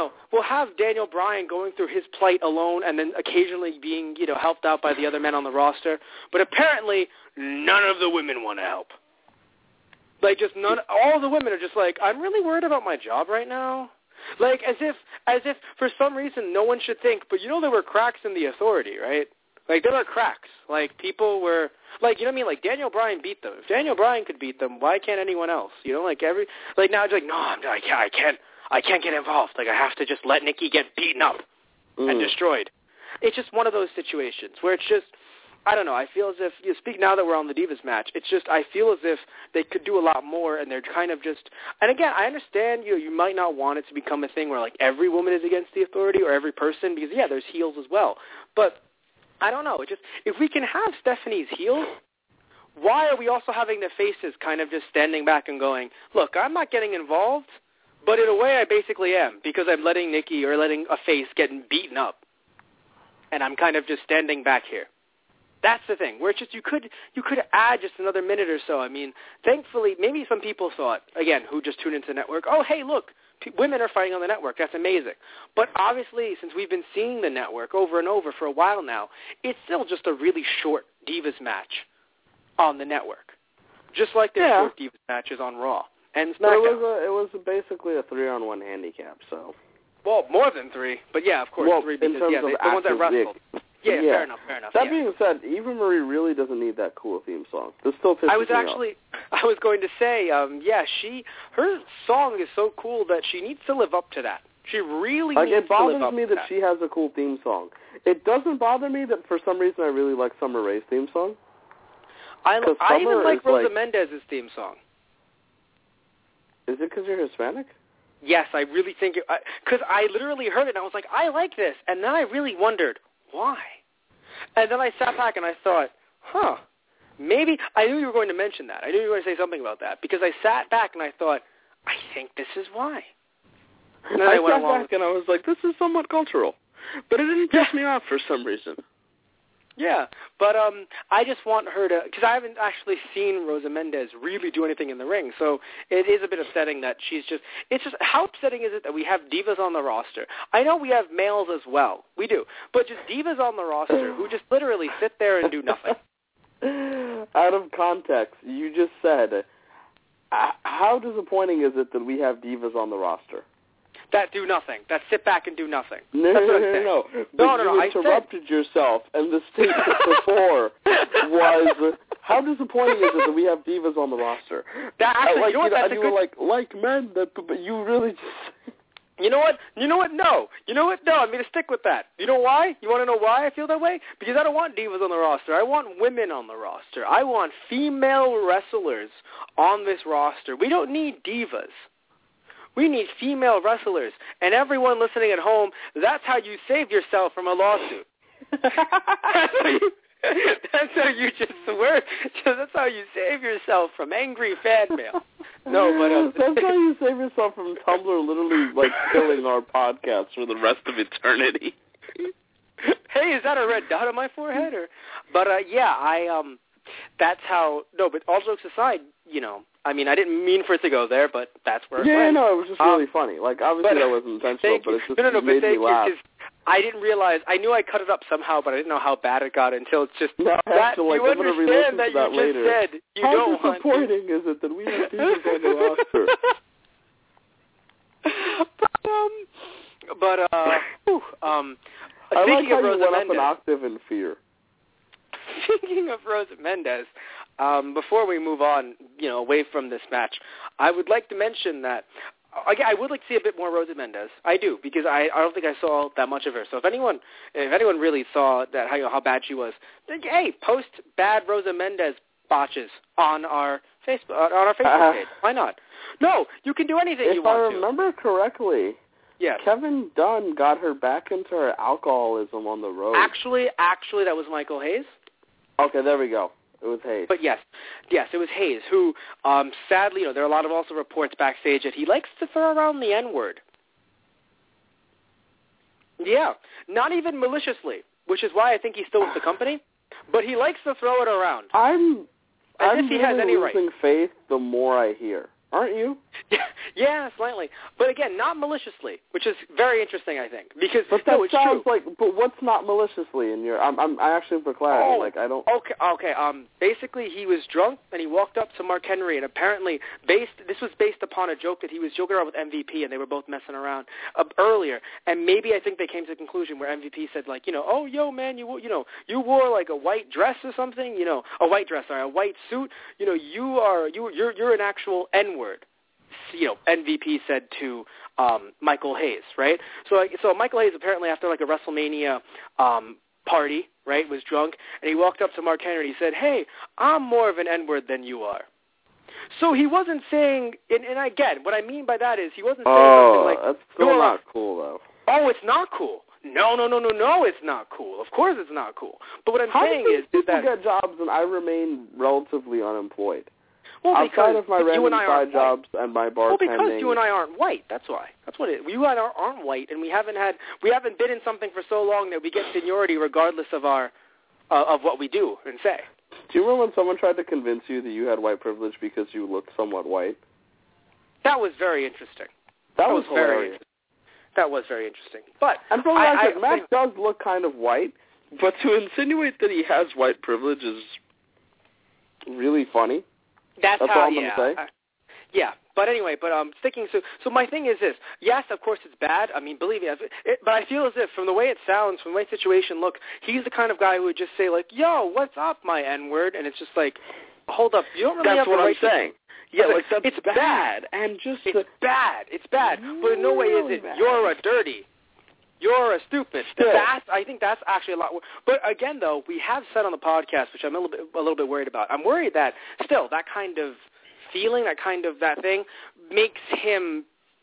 Daniel Bryan going through his plight alone and then occasionally being, helped out by the other men on the roster. But apparently none of the women want to help. Like, just none. All the women are just like, I'm really worried about my job right now. Like, as if for some reason no one should think, but there were cracks in the Authority, right? Like, there were cracks. Like, people were, like, like Daniel Bryan beat them. If Daniel Bryan could beat them, why can't anyone else? Now it's like, no, I can't get involved. Like, I have to just let Nikki get beaten up and destroyed. It's just one of those situations where it's just, I don't know, I feel as if, now that we're on the Divas match, it's just, I feel as if they could do a lot more, and they're kind of just, and again, I understand, you might not want it to become a thing where, like, every woman is against the Authority, or every person, because, yeah, there's heels as well, but, I don't know, if we can have Stephanie's heels, why are we also having the faces kind of just standing back and going, look, I'm not getting involved, but in a way I basically am, because I'm letting Nikki, or letting a face getting beaten up, and I'm kind of just standing back here. That's the thing, where it's just you could add just another minute or so. Thankfully, maybe some people thought, again, who just tuned into the network, oh, hey, look, women are fighting on the network. That's amazing. But obviously, since we've been seeing the network over and over for a while now, it's still just a really short Divas match on the network, just like there's short Divas matches on Raw and SmackDown. It was basically a 3-on-1 handicap, so. Well, more than 3, but yeah, of course 3 because the ones that wrestled. Yeah, fair enough. That being said, Eva Marie really doesn't need that cool theme song. This still pisses me off. I was going to say, her song is so cool that she needs to live up to that. She really needs to live up to that. It bothers me that she has a cool theme song. It doesn't bother me that for some reason I really like Summer Rae's theme song. I even like Rosa Mendez's theme song. Is it because you're Hispanic? Yes, I really think it, because I literally heard it and I was like, I like this. And then I really wondered, why? And then I sat back and I thought, maybe, I knew you were going to mention that. I knew you were going to say something about that because I sat back and I thought, I think this is why. And then I went sat back and I was like, this is somewhat cultural. But it didn't piss me off for some reason. Yeah, but I just want her to, because I haven't actually seen Rosa Mendez really do anything in the ring, so it is a bit upsetting that it's just, how upsetting is it that we have divas on the roster? I know we have males as well, we do, but just divas on the roster who just literally sit there and do nothing. Out of context, you just said, how disappointing is it that we have divas on the roster? That do nothing. That sit back and do nothing. No. But you interrupted yourself, and the statement before was, how disappointing is it that we have divas on the roster? Actually, you were like men, but you really just... You know what? No. I'm going to stick with that. You know why? You want to know why I feel that way? Because I don't want divas on the roster. I want women on the roster. I want female wrestlers on this roster. We don't need divas. We need female wrestlers. And everyone listening at home, that's how you save yourself from a lawsuit. That's how you save yourself from angry fan mail. No, but that's how you save yourself from Tumblr literally killing our podcast for the rest of eternity. Hey, is that a red dot on my forehead? But that's how. No, but all jokes aside, I mean, I didn't mean for it to go there, but that's where it went. No, it was just really funny. Like, obviously that wasn't intentional, but it's just made me laugh. I didn't realize. I knew I cut it up somehow, but I didn't know how bad it got until it's just you understand that you later. Just said you how don't want. How disappointing is it that we have divas on the roster? I like how you went up an octave in fear. Speaking of Rosa Mendez, before we move on, away from this match, I would like to mention that I would like to see a bit more Rosa Mendez. I do, because I don't think I saw that much of her. So if anyone really saw that how bad she was, then hey, post bad Rosa Mendez botches on our Facebook page. Why not? No, you can do anything you want to. If I remember correctly, yes. Kevin Dunn got her back into her alcoholism on the road. Actually, that was Michael Hayes. Okay, there we go. It was Hayes. But yes, it was Hayes, who, sadly, there are a lot of also reports backstage that he likes to throw around the N-word. Yeah, not even maliciously, which is why I think he's still with the company, but he likes to throw it around. I'm he has any right. losing faith the more I hear. Aren't you? Yeah, slightly. But again, not maliciously, which is very interesting, I think. Because but that sounds true. like. But what's not maliciously in your? I actually for clarity, I don't. Okay. Basically, he was drunk and he walked up to Mark Henry, and apparently, this was based upon a joke that he was joking around with MVP, and they were both messing around earlier. And maybe I think they came to the conclusion where MVP said like, oh, yo, man, you wore like a white dress or something, a white suit, you're an actual N-word. MVP said to Michael Hayes, right? So Michael Hayes apparently after like a WrestleMania party, right, was drunk, and he walked up to Mark Henry and he said, hey, I'm more of an N-word than you are. So he wasn't saying, and again, what I mean by that is he wasn't saying something like, that's still not cool, though. Oh, it's not cool. No, it's not cool. Of course it's not cool. But what I'm saying is that... How do people get jobs and I remain relatively unemployed? Well, outside of my random side jobs and my bartending. Well, because you and I aren't white. That's why. That's what it is. You and I aren't white, and we haven't been in something for so long that we get seniority regardless of our of what we do and say. Do you remember when someone tried to convince you that you had white privilege because you looked somewhat white? That was very interesting. That was hilarious. That was very interesting. But and for the record, Matt does look kind of white, but to insinuate that he has white privilege is really funny. That's how all I'm going to say. Yeah, but anyway, sticking. So my thing is this. Yes, of course it's bad. I mean, believe me. But I feel as if from the way it sounds, from the way the situation looks, he's the kind of guy who would just say like, "Yo, what's up, my N-word?" And it's just like, hold up, you don't really have the right. That's what I'm saying. Yeah, like it's bad. And just it's bad. It's bad. But in no way is it. Bad. You're a dirty. You're a stupid. I think that's actually a lot worse. But again, though, we have said on the podcast, which I'm a little bit worried about. I'm worried that still that kind of feeling, that thing, makes him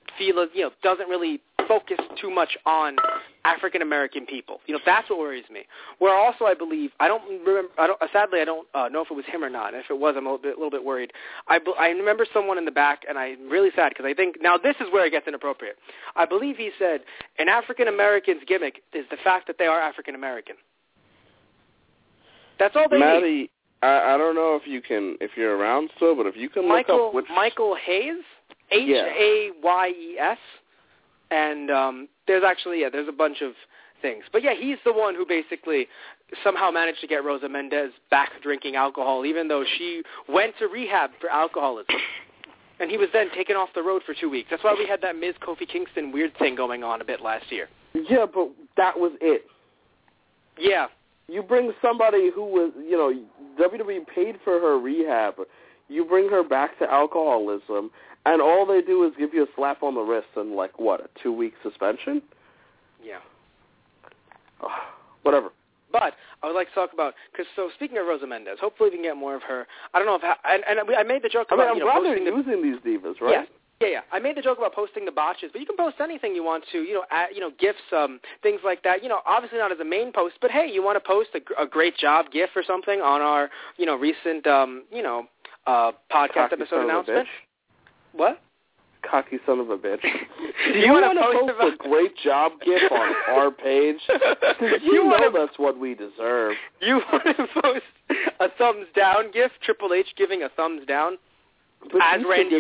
doesn't really focus too much on African American people. That's what worries me. Where also I believe, sadly I don't know if it was him or not. And if it was, I'm a little bit worried. I remember someone in the back, and I'm really sad because I think now this is where it gets inappropriate. I believe he said an African American's gimmick is the fact that they are African American. That's all they need. I don't know if you're around still, but if you can look up which... Michael Hayes, Hayes, and there's a bunch of things. But yeah, he's the one who basically somehow managed to get Rosa Mendez back drinking alcohol, even though she went to rehab for alcoholism. And he was then taken off the road for 2 weeks. That's why we had that Ms. Kofi Kingston weird thing going on a bit last year. Yeah, but that was it. Yeah. You bring somebody who was, WWE paid for her rehab. You bring her back to alcoholism, and all they do is give you a slap on the wrist and, a 2-week suspension? Yeah. Whatever. But I would like to talk about, speaking of Rosa Mendez, hopefully we can get more of her. I don't know if, I made the joke about, I'm glad they're using these divas, right? Yeah. Yeah. I made the joke about posting the botches, but you can post anything you want to, GIFs, things like that. Obviously not as a main post, but hey, you want to post a great job GIF or something on our, recent, podcast episode announcement. What? Cocky son of a bitch. you want to post a great job GIF on our page? Because you know that's what we deserve. You want to post a thumbs down GIF, Triple H giving a thumbs down? But as Randy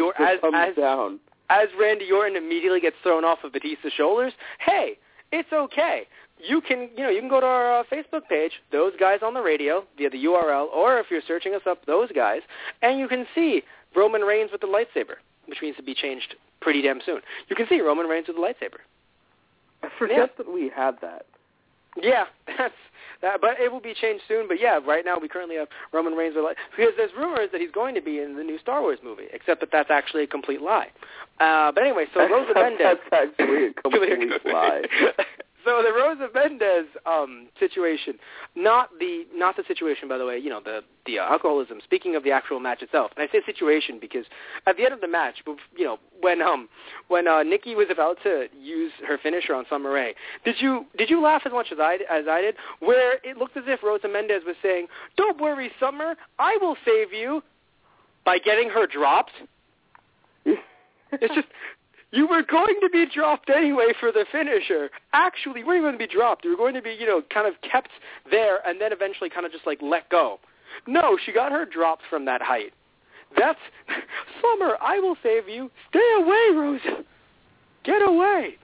Orton immediately gets thrown off of Batista's shoulders, hey, it's okay. You can go to our Facebook page, Those Guys on the Radio, via the URL, or if you're searching us up, Those Guys, and you can see Roman Reigns with the lightsaber, which needs to be changed pretty damn soon. You can see Roman Reigns with the lightsaber. I forget that we had that. Yeah, that's that, but it will be changed soon. But yeah, right now we currently have Roman Reigns because there's rumors that he's going to be in the new Star Wars movie, except that that's actually a complete lie. But anyway, so Rosa Mendez. That's actually a complete lie. So the Rosa Mendez situation, not the situation, by the way, the alcoholism. Speaking of the actual match itself, and I say situation because at the end of the match, when Nikki was about to use her finisher on Summer Rae, did you laugh as much as I did? Where it looked as if Rosa Mendez was saying, "Don't worry, Summer, I will save you," by getting her dropped. It's just. You were going to be dropped anyway for the finisher. Actually, you weren't going to be dropped. You were going to be, kind of kept there and then eventually kind of just let go. No, she got her dropped from that height. That's, Summer, I will save you. Stay away, Rosa. Get away.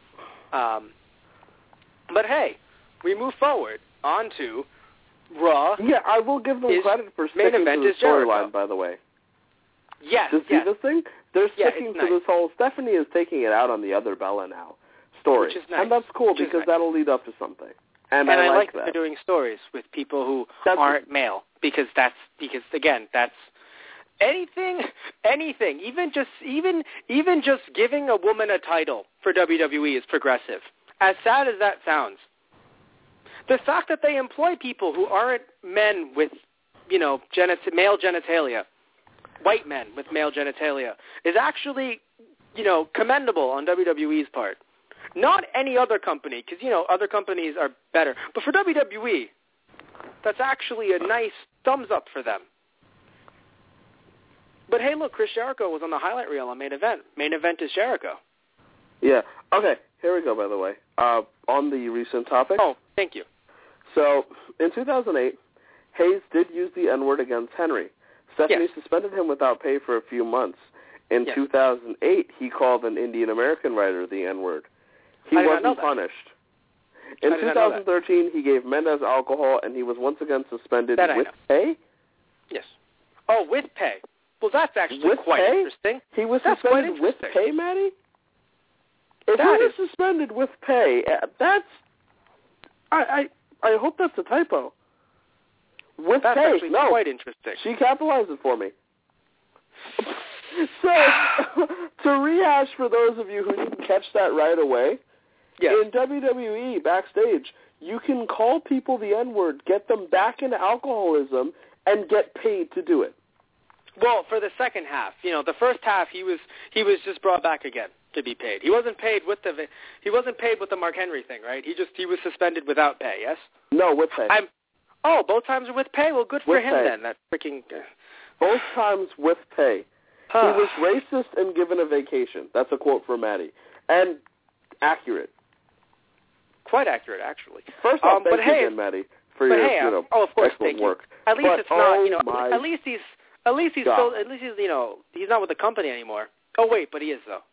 But hey, we move forward on to Raw. Yeah, I will give them credit for sticking to the storyline, by the way. Yes, see this thing? They're sticking to this whole... Stephanie is taking it out on the other Bella now story. Which is nice. And that's cool because that'll lead up to something. And I like that they're doing stories with people who aren't male because that's anything, even just giving a woman a title for WWE is progressive. As sad as that sounds. The fact that they employ people who aren't men with, male genitalia, white men with male genitalia, is actually, commendable on WWE's part. Not any other company, because, other companies are better. But for WWE, that's actually a nice thumbs up for them. But hey, look, Chris Jericho was on the highlight reel on Main Event. Main Event is Jericho. Yeah. Okay, here we go, by the way. On the recent topic. Oh, thank you. So, in 2008, Hayes did use the N-word against Henry. Stephanie suspended him without pay for a few months. In 2008, he called an Indian American writer the N-word. He wasn't punished. In 2013, he gave Mendez alcohol, and he was once again suspended with pay? Yes. Oh, with pay. Well, that's actually quite interesting. He was suspended with pay, Maddie? If he was suspended with pay, that's... I hope that's a typo. With that's pay. Actually no. Quite interesting. She capitalized it for me. So, to rehash for those of you who didn't catch that right away, in WWE, backstage, you can call people the N-word, get them back into alcoholism, and get paid to do it. Well, for the second half. The first half, he was just brought back again. to be paid. He wasn't paid with the Mark Henry thing, right? He was suspended without pay. Yes. No, with pay. Both times are with pay. Well, good for him then. That freaking. Both times with pay. He was racist and given a vacation. That's a quote from Maddie, and accurate. Quite accurate, actually. First off, thank you again, Maddie, for your of course, excellent work. At least it's not, at least he's still, he's not with the company anymore. Oh wait, but he is though.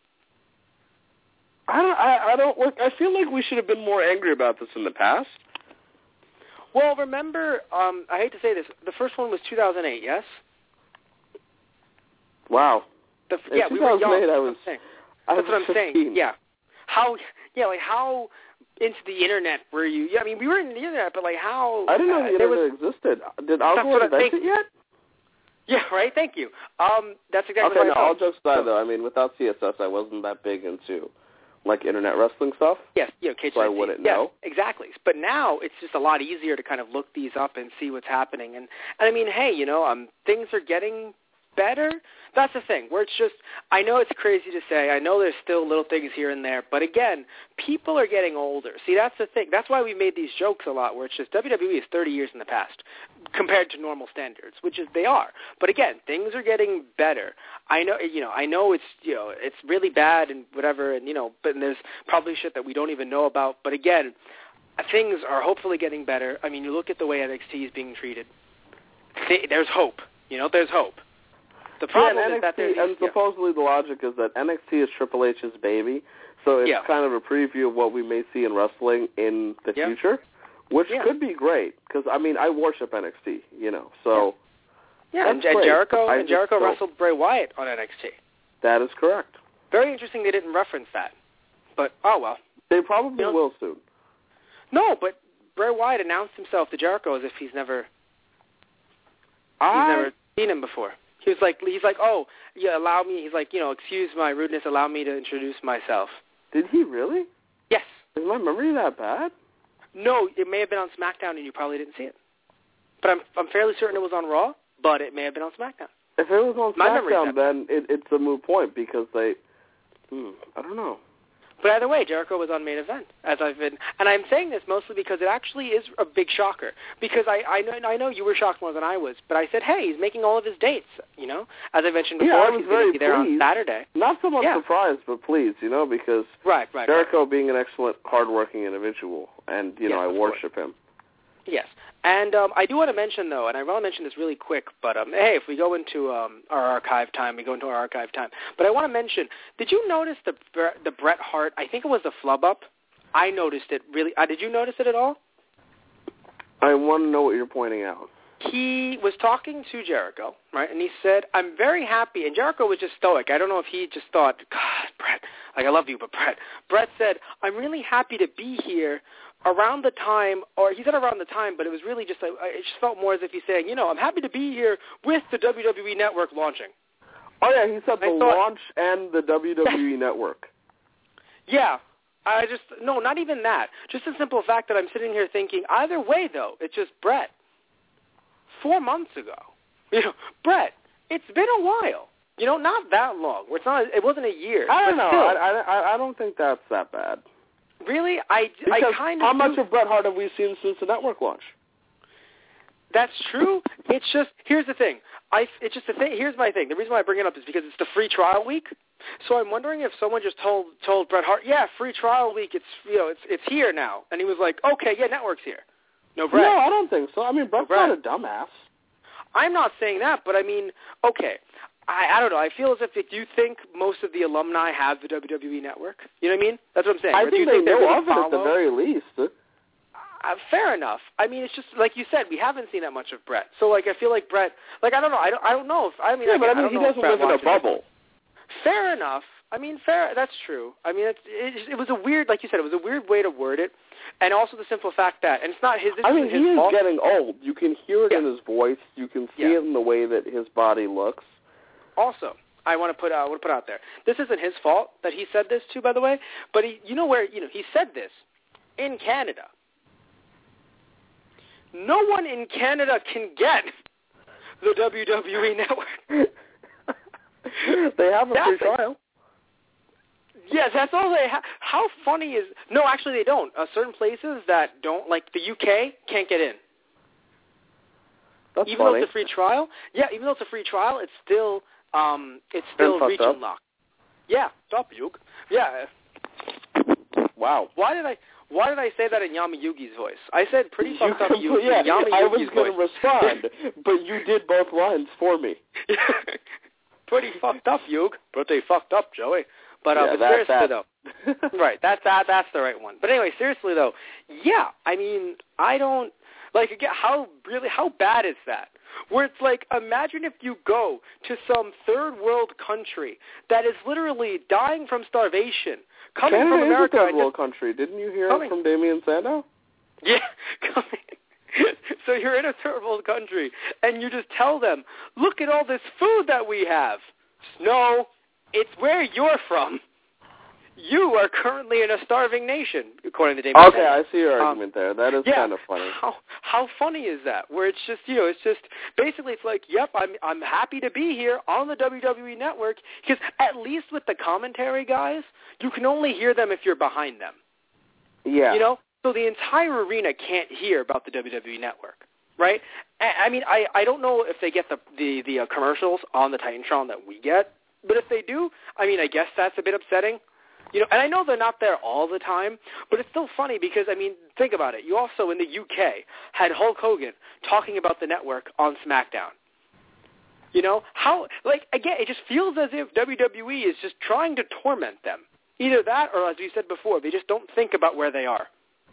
I feel like we should have been more angry about this in the past. Well, remember, I hate to say this, the first one was 2008, yes? Wow. We were young. That's what I'm 15. saying. Yeah. How into the internet were you? Yeah, I mean, we were in the internet, but how? I didn't know the internet existed. Did Al Gore invent it yet? Yeah, right. Thank you. That's exactly okay, what no, I thought. all jokes aside, though, I mean, without CSS, I wasn't that big into, internet wrestling stuff. Yes, so I wouldn't know. Exactly. But now it's just a lot easier to kind of look these up and see what's happening. And I mean, hey, things are getting better. That's the thing, where it's just, I know it's crazy to say, I know there's still little things here and there, but again, people are getting older. See, that's the thing. That's why we made these jokes a lot, where it's just WWE is 30 years in the past compared to normal standards, which is they are. But again, things are getting better. I know it's, it's really bad and whatever, and, but there's probably shit that we don't even know about. But again, things are hopefully getting better. I mean, you look at the way NXT is being treated. There's hope. There's hope. The problem is that supposedly the logic is that NXT is Triple H's baby, so it's kind of a preview of what we may see in wrestling in the future, which could be great, because, I mean, I worship NXT, so... Yeah, and Jericho wrestled Bray Wyatt on NXT. That is correct. Very interesting they didn't reference that, but, oh well. They probably will soon. No, but Bray Wyatt announced himself to Jericho as if he's never seen him before. He's like, oh, yeah, allow me. He's like, excuse my rudeness. Allow me to introduce myself. Did he really? Yes. Is my memory that bad? No, it may have been on SmackDown and you probably didn't see it. But I'm fairly certain it was on Raw, but it may have been on SmackDown. If it was on SmackDown, then it's a moot point because I don't know. But either way, Jericho was on Main Event, and I'm saying this mostly because it actually is a big shocker. Because I know you were shocked more than I was, but I said, hey, he's making all of his dates. As I mentioned before, I was he's going to be there on Saturday. Not so much surprised, but pleased, because Jericho being an excellent, hardworking individual, and I worship him. Yes. And I do want to mention, though, and I want to mention this really quick, but hey, if we go into our archive time, we go into our archive time. But I want to mention, did you notice the Bret Hart, I think it was the flub up? I noticed it really. Did you notice it at all? I want to know what you're pointing out. He was talking to Jericho, right, and he said, I'm very happy, and Jericho was just stoic. I don't know if he just thought, God, Bret, I love you, but Bret said, I'm really happy to be here around the time, or he said around the time, but it was really just, it just felt more as if he's saying, I'm happy to be here with the WWE Network launching. Oh, yeah, he said launch and the WWE Network. Yeah. No, not even that. Just the simple fact that I'm sitting here thinking, either way, though, it's just Bret. 4 months ago, Bret, it's been a while. Not that long. It wasn't a year. I don't know. I don't think that's that bad. Really? How much of Bret Hart have we seen since the network launch? That's true. It's just, here's the thing. Here's my thing. The reason why I bring it up is because it's the free trial week. So I'm wondering if someone just told Bret Hart, yeah, free trial week, it's here now. And he was like, okay, yeah, network's here. No, Bret. No, I don't think so. I mean, Bret's not a dumbass. I'm not saying that, but I mean, okay. I don't know. I feel as if you think most of the alumni have the WWE Network. You know what I mean? That's what I'm saying. I think they know of it at the very least. Fair enough. I mean, it's just like you said, we haven't seen that much of Bret. So, I feel like Bret. I don't know. I don't know if. I mean, he doesn't live in a bubble. Fair enough. I mean, fair. That's true. I mean, it was a weird, like you said, it was a weird way to word it, and also the simple fact that, and it's not his. I mean, he is getting old. You can hear it in his voice. You can see it in the way that his body looks. Also, I want to put out there. This isn't his fault that he said this too, by the way. But he said this in Canada. No one in Canada can get the WWE Network. They have a free trial. Yeah, that's all they have. How funny is... No, actually they don't. Certain places that don't, like the UK, can't get in. That's even funny. Though it's a free trial, even though it's a free trial, it's still region locked. Yeah, stop you. Yeah. Wow. Why did I say that in Yamayugi's voice? I said pretty fucked up Yugi in Yamayugi's I was going to respond, but you did both lines for me. Pretty fucked up, Yug. Pretty fucked up, Joey. But, but that's seriously, that. though. Right, that's the right one. But anyway, seriously, though, yeah, I mean, I don't... Like, again, how bad is that? Where it's like, imagine if you go to some third world country that is literally dying from starvation, coming Canada from America. Is a third world country. Didn't you hear it from Damien Sandow? Yeah, so you're in a third world country, and you just tell them, look at all this food that we have. No, it's where you're from. You are currently in a starving nation, according to David. Okay, I see your argument there. That is kind of funny. How funny is that? Where it's just, it's just basically it's like, yep, I'm happy to be here on the WWE Network, because at least with the commentary guys, you can only hear them if you're behind them. Yeah. So the entire arena can't hear about the WWE Network, right? I mean, I don't know if they get the commercials on the Titantron that we get, but if they do, I mean, I guess that's a bit upsetting. And I know they're not there all the time, but it's still funny because, I mean, think about it. You also, in the UK, had Hulk Hogan talking about the network on SmackDown. How, again, it just feels as if WWE is just trying to torment them. Either that or, as we said before, they just don't think about where they are.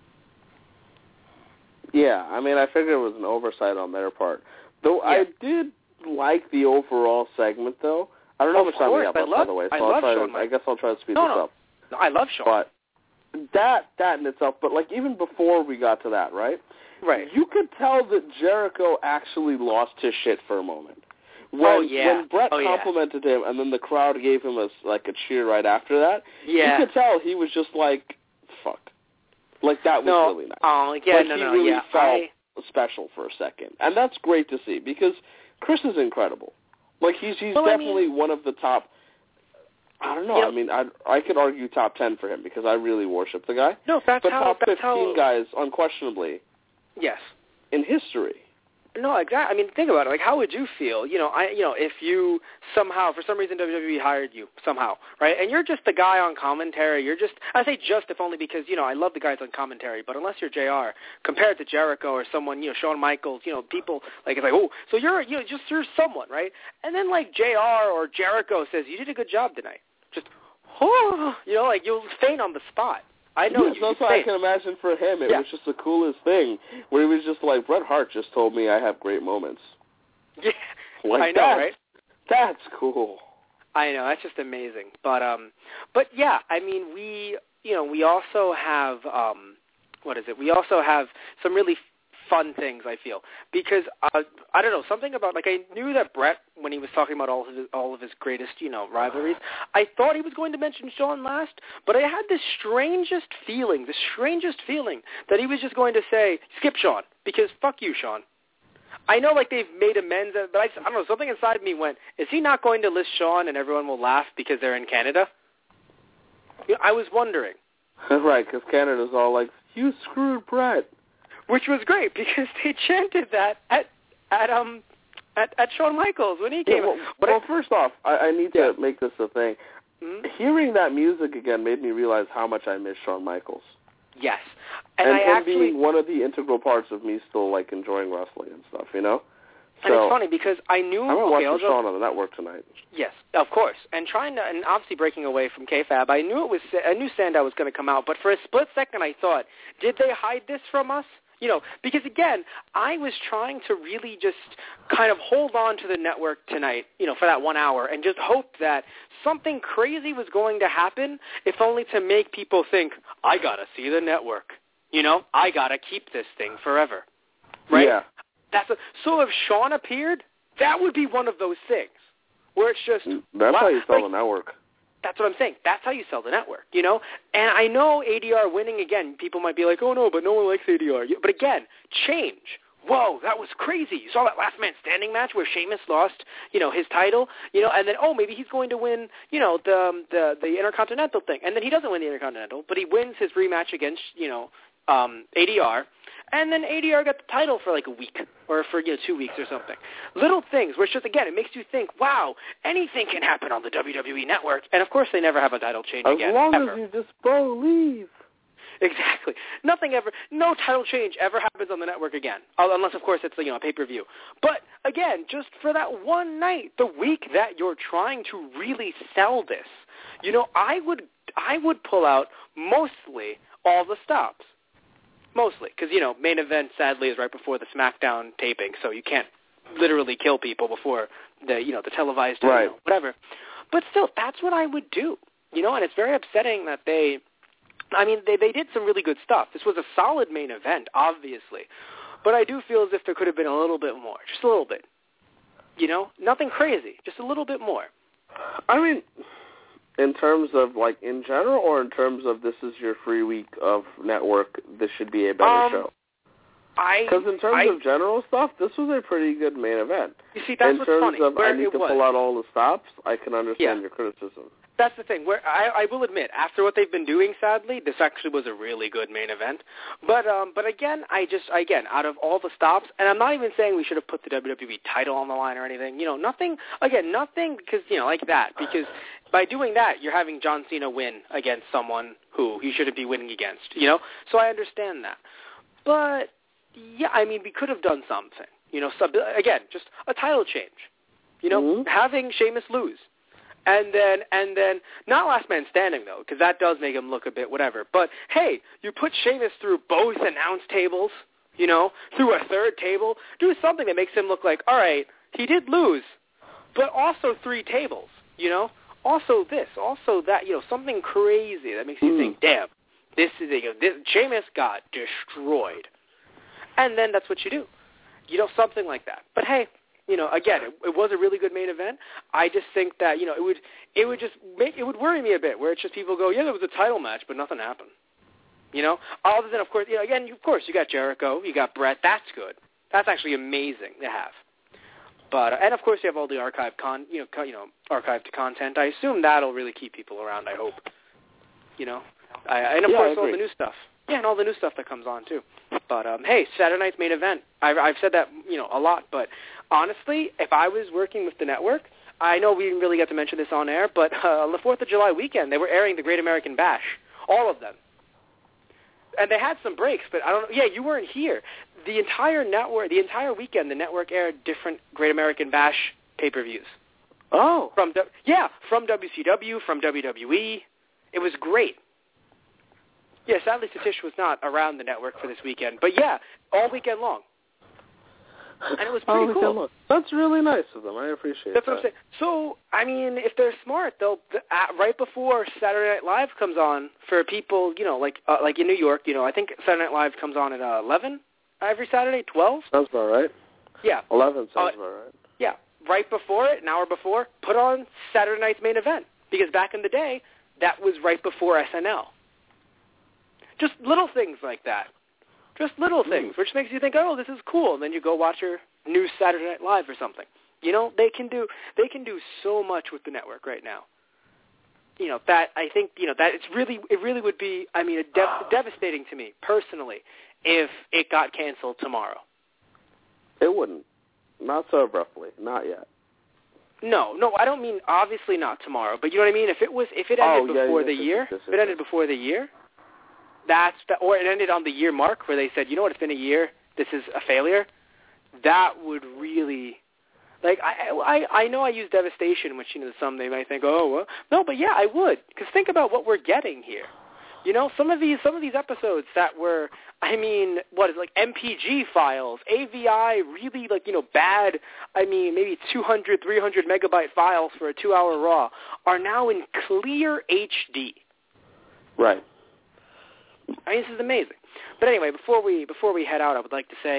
Yeah, I mean, I figured it was an oversight on their part. Though yeah. I did like the overall segment, though. I don't know how much time we have left, by the way, so I guess I'll try to speed this up. No, I love Shawn. But that in itself, but even before we got to that, right? Right. You could tell that Jericho actually lost his shit for a moment. When Brett complimented him, and then the crowd gave him a cheer right after that, you could tell he was just like, fuck. That was really nice. Oh, yeah, he really felt special for a second. And that's great to see, because Chris is incredible. He's definitely one of the top... I don't know. I mean, I could argue top 10 for him because I really worship the guy. No, but top 15 guys, unquestionably. Yes. In history. No, exactly. I mean, think about it. How would you feel? If you somehow, for some reason, WWE hired you somehow, right? And you're just the guy on commentary. I say just if only because I love the guys on commentary. But unless you're JR, compared to Jericho or someone, Shawn Michaels, people it's like, oh, so you're someone, right? And then JR or Jericho says you did a good job tonight. Just you'll faint on the spot. I know. Yes, that's what I can imagine for him. It was just the coolest thing, where he was just like, Bret Hart just told me I have great moments. Yeah, I know, right? That's cool. I know, that's just amazing. But yeah, I mean, we also have We also have some really fun things, I feel, because I don't know, something about I knew that Bret, when he was talking about all of his greatest rivalries, I thought he was going to mention Shawn last, but I had the strangest feeling that he was just going to say skip Shawn because fuck you, Shawn. I know they've made amends, but I don't know, something inside me went, is he not going to list Shawn and everyone will laugh because they're in Canada? I was wondering. Right, because Canada's all like, you screwed Bret. Which was great because they chanted that at Shawn Michaels when he came. Well, first off, I need to make this a thing. Mm-hmm. Hearing that music again made me realize how much I miss Shawn Michaels. Yes, and being one of the integral parts of me still enjoying wrestling and stuff, So, and it's funny because I knew. I'm gonna watch Shawn on the network tonight. Yes, of course, and obviously breaking away from kayfabe, I knew Sandow was going to come out, but for a split second I thought, did they hide this from us? Because again, I was trying to really just kind of hold on to the network tonight, for that 1 hour and just hope that something crazy was going to happen, if only to make people think, I got to see the network. I got to keep this thing forever. Right? Yeah. So if Shawn appeared, that would be one of those things where it's just... That's how you sell the network. That's what I'm saying. That's how you sell the network, And I know ADR winning, again, people might be like, oh, no, but no one likes ADR. But again, change. whoa, that was crazy. You saw that last man standing match where Sheamus lost, his title, and then, maybe he's going to win, the Intercontinental thing. And then he doesn't win the Intercontinental, but he wins his rematch against, ADR. And then ADR got the title for like a week or for 2 weeks or something. Little things where it's just, again, it makes you think, wow, anything can happen on the WWE Network. And, of course, they never have a title change again. As long ever. as you just believe. Exactly. No title change ever happens on the network again, unless, of course, it's a pay-per-view. But, again, just for that one night, the week that you're trying to really sell this, I would pull out mostly all the stops. Mostly, because, main event, sadly, is right before the SmackDown taping, so you can't literally kill people before the televised, right. Whatever. But still, that's what I would do, and it's very upsetting that they did some really good stuff. This was a solid main event, obviously, but I do feel as if there could have been a little bit more, just a little bit. Nothing crazy, just a little bit more. I mean, in terms of, in general, or in terms of this is your free week of network, this should be a better show? Because in terms of general stuff, this was a pretty good main event. You see, that's what's funny. In terms of I need to pull out all the stops, I can understand your criticism. That's the thing. Where I will admit, after what they've been doing, sadly, this actually was a really good main event. But again, out of all the stops, and I'm not even saying we should have put the WWE title on the line or anything. Nothing because like that. Because by doing that, you're having John Cena win against someone who he shouldn't be winning against. So I understand that. But yeah, we could have done something. Again, just a title change. Having Sheamus lose. And then, not last man standing, though, because that does make him look a bit whatever. But, hey, you put Sheamus through both announce tables, through a third table. Do something that makes him look like, all right, he did lose, but also 3 tables, Also this, also that, something crazy that makes you think, damn, this Sheamus got destroyed. And then that's what you do. Something like that. But, hey. Again, it was a really good main event. I just think that, it would worry me a bit where it's just people go, yeah, there was a title match, but nothing happened. Other than, of course, again, of course, you got Jericho, you got Brett. That's good. That's actually amazing to have. But, and of course, you have all the archived archived content. I assume that'll really keep people around, I hope. And of course, all the new stuff. Yeah, and all the new stuff that comes on, too. But, hey, Saturday night's main event. I've said that, a lot, but honestly, if I was working with the network, I know we didn't really get to mention this on air, but on the 4th of July weekend, they were airing the Great American Bash, all of them. And they had some breaks, but I don't know. Yeah, you weren't here. The entire weekend, the network aired different Great American Bash pay-per-views. Oh. From WCW, from WWE. It was great. Yeah, sadly, Satish was not around the network for this weekend. But, yeah, all weekend long. And it was pretty cool. That's really nice of them. I appreciate that. That's what I'm saying. So, if they're smart, they'll right before Saturday Night Live comes on for people, like in New York, I think Saturday Night Live comes on at 11 every Saturday, 12? Sounds about right. Yeah. 11 sounds about right. Yeah. Right before it, an hour before, put on Saturday night's main event. Because back in the day, that was right before SNL. Just little things like that. Just little things, which makes you think, oh, this is cool. And then you go watch your new Saturday Night Live or something. They can do so much with the network right now. That I think, that it really would be, devastating to me personally if it got canceled tomorrow. It wouldn't. Not so abruptly. Not yet. No, I don't mean obviously not tomorrow, but you know what I mean? If it ended before the year, if it ended before the year, or it ended on the year mark where they said, you know what, it's been a year, this is a failure, that would really, I know I use devastation, which, some they might think, oh, well, no, but yeah, I would, because think about what we're getting here. Some of these episodes that were, MPG files, AVI, really, bad, maybe 200, 300 megabyte files for a 2-hour Raw are now in clear HD. Right. This is amazing. But anyway, before we head out, I would like to say,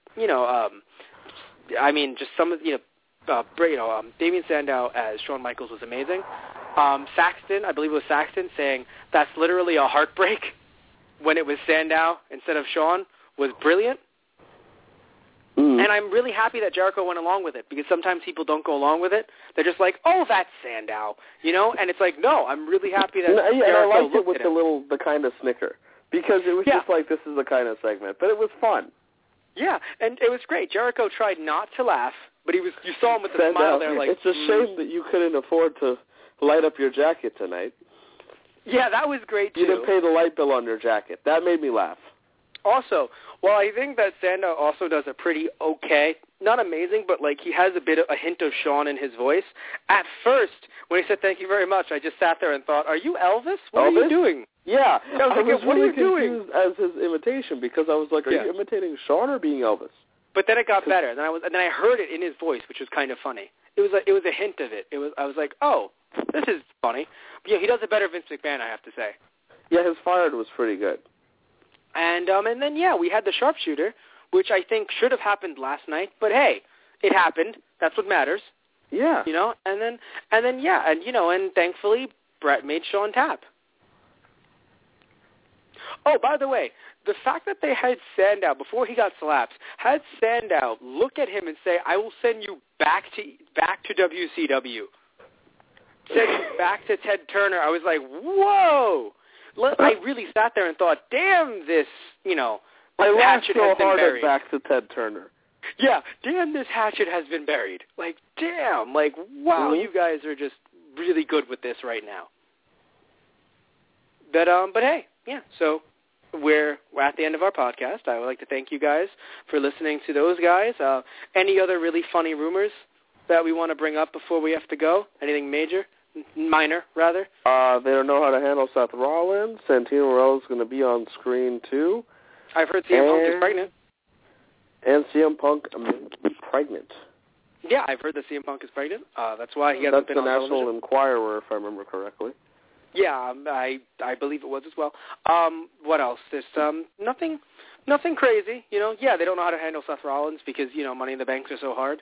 just some of Damien Sandow as Shawn Michaels was amazing. Saxton, I believe it was Saxton, saying that's literally a heartbreak when it was Sandow instead of Shawn was brilliant. And I'm really happy that Jericho went along with it, because sometimes people don't go along with it. They're just like, oh, that's Sandow, And it's like, no, I'm really happy that Jericho I liked looked it with the kind of snicker, because it was just like, this is the kind of segment, but it was fun. Yeah, and it was great. Jericho tried not to laugh, but you saw him with a smile there like... It's a shame that you couldn't afford to light up your jacket tonight. Yeah, that was great, too. You didn't pay the light bill on your jacket. That made me laugh. Also, well, I think that Sandow also does a pretty okay, not amazing, but like he has a hint of Shawn in his voice. At first, when he said thank you very much, I just sat there and thought, are you Elvis? What are you doing? Yeah, I was what really are you doing? Confused as his imitation, because I was like, are you imitating Shawn or being Elvis? But then it got better. Then I heard it in his voice, which was kind of funny. It was a hint of it. I was like, oh, this is funny. But yeah, he does it better Vince McMahon, I have to say. Yeah, his Fired was pretty good. And then we had the sharpshooter, which I think should have happened last night, but hey, it happened. That's what matters. Yeah. And thankfully Brett made Shawn tap. Oh, by the way, the fact that they had Sandow before he got slapped, had Sandow look at him and say, "I will send you back to WCW." Send you back to Ted Turner. I was like, "Whoa." I really sat there and thought, damn this, hatchet has been buried. Back to Ted Turner. Yeah, damn this hatchet has been buried. Like, damn, like, wow, you guys are just really good with this right now. But hey, yeah, so we're at the end of our podcast. I would like to thank you guys for listening to those guys. Any other really funny rumors that we want to bring up before we have to go? Anything minor, rather? They don't know how to handle Seth Rollins. Santino Marella is going to be on screen, too. I've heard CM Punk is pregnant. And CM Punk is pregnant. Yeah, I've heard that CM Punk is pregnant. That's why he hasn't been on television. That's the National Enquirer, if I remember correctly. Yeah, I believe it was as well. What else? There's nothing crazy. Yeah, they don't know how to handle Seth Rollins because, Money in the Banks are so hard.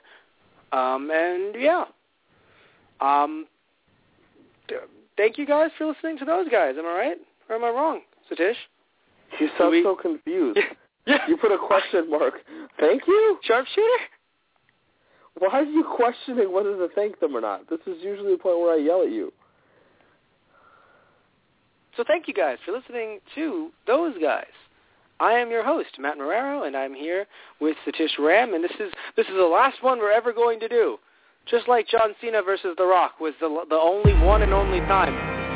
Thank you guys for listening to those guys. Am I right? Or am I wrong, Satish? You sound so confused. Yeah. You put a question mark. Thank you? Sharpshooter? Why are you questioning whether to thank them or not? This is usually the point where I yell at you. So thank you guys for listening to those guys. I am your host, Matt Marrero, and I'm here with Satish Ram, and this is the last one we're ever going to do. Just like John Cena versus The Rock was the only one and only time.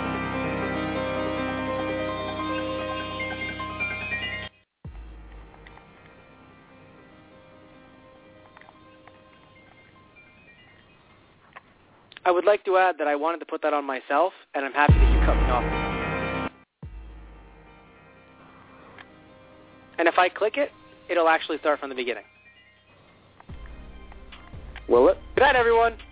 I would like to add that I wanted to put that on myself, and I'm happy that you cut me off. And if I click it, it'll actually start from the beginning. Will it? Good night, everyone.